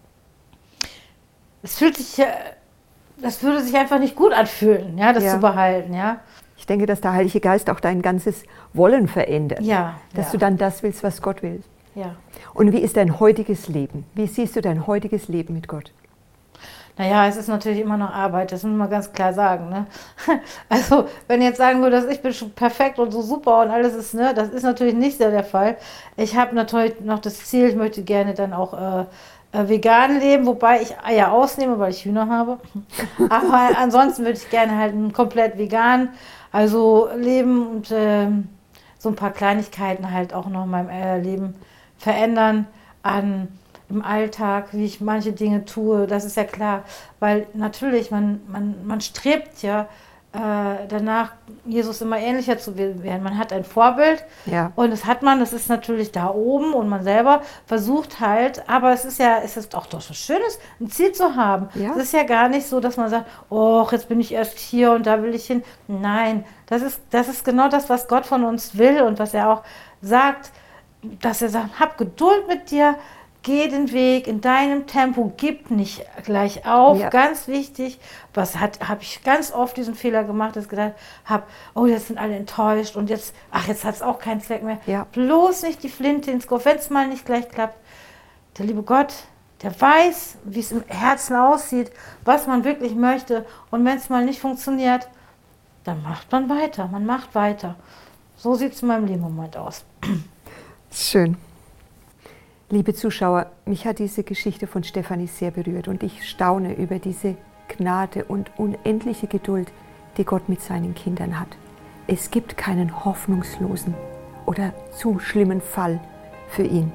es fühlt sich, äh, das würde sich einfach nicht gut anfühlen, ja, das ja. zu behalten, ja. Ich denke, dass der Heilige Geist auch dein ganzes Wollen verändert. Ja. Dass ja. du dann das willst, was Gott will. Ja. Und wie ist dein heutiges Leben? Wie siehst du dein heutiges Leben mit Gott? Naja, es ist natürlich immer noch Arbeit, das muss man ganz klar sagen. Ne? Also, wenn ich jetzt sagen würde, dass ich bin schon perfekt und so super und alles ist, ne, das ist natürlich nicht so der Fall. Ich habe natürlich noch das Ziel, ich möchte gerne dann auch äh, äh, vegan leben, wobei ich Eier ausnehme, weil ich Hühner habe. Aber ansonsten würde ich gerne halt komplett vegan, also leben und äh, so ein paar Kleinigkeiten halt auch noch in meinem äh, Leben verändern an im Alltag, wie ich manche Dinge tue, das ist ja klar, weil natürlich, man, man, man strebt ja äh, danach, Jesus immer ähnlicher zu werden. Man hat ein Vorbild ja. und das hat man, das ist natürlich da oben und man selber versucht halt, aber es ist ja, es ist auch doch was Schönes, ein Ziel zu haben. Ja. Es ist ja gar nicht so, dass man sagt, oh, jetzt bin ich erst hier und da will ich hin. Nein, das ist, das ist genau das, was Gott von uns will und was er auch sagt, dass er sagt, hab Geduld mit dir, geh den Weg in deinem Tempo, gib nicht gleich auf, ja. ganz wichtig. Was hat, habe ich ganz oft diesen Fehler gemacht, dass ich gedacht habe, oh, jetzt sind alle enttäuscht und jetzt, ach, jetzt hat es auch keinen Zweck mehr. Ja. Bloß nicht die Flinte ins Korn, wenn es mal nicht gleich klappt. Der liebe Gott, der weiß, wie es im Herzen aussieht, was man wirklich möchte. Und wenn es mal nicht funktioniert, dann macht man weiter, man macht weiter. So sieht es in meinem Leben im Moment aus. Schön. Liebe Zuschauer, mich hat diese Geschichte von Stefanie sehr berührt und ich staune über diese Gnade und unendliche Geduld, die Gott mit seinen Kindern hat. Es gibt keinen hoffnungslosen oder zu schlimmen Fall für ihn.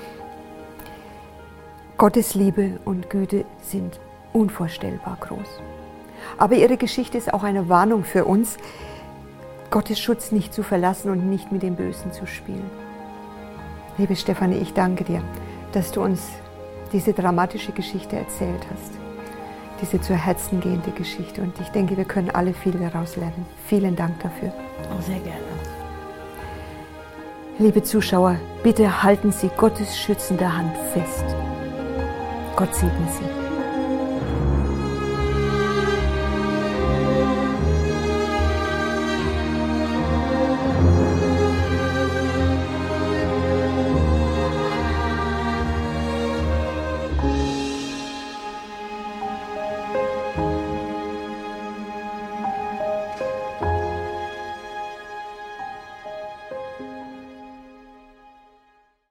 Gottes Liebe und Güte sind unvorstellbar groß. Aber ihre Geschichte ist auch eine Warnung für uns, Gottes Schutz nicht zu verlassen und nicht mit dem Bösen zu spielen. Liebe Stefanie, ich danke dir, dass du uns diese dramatische Geschichte erzählt hast, diese zu Herzen gehende Geschichte. Und ich denke, wir können alle viel daraus lernen. Vielen Dank dafür. Oh, sehr gerne. Liebe Zuschauer, bitte halten Sie Gottes schützende Hand fest. Gott segne Sie.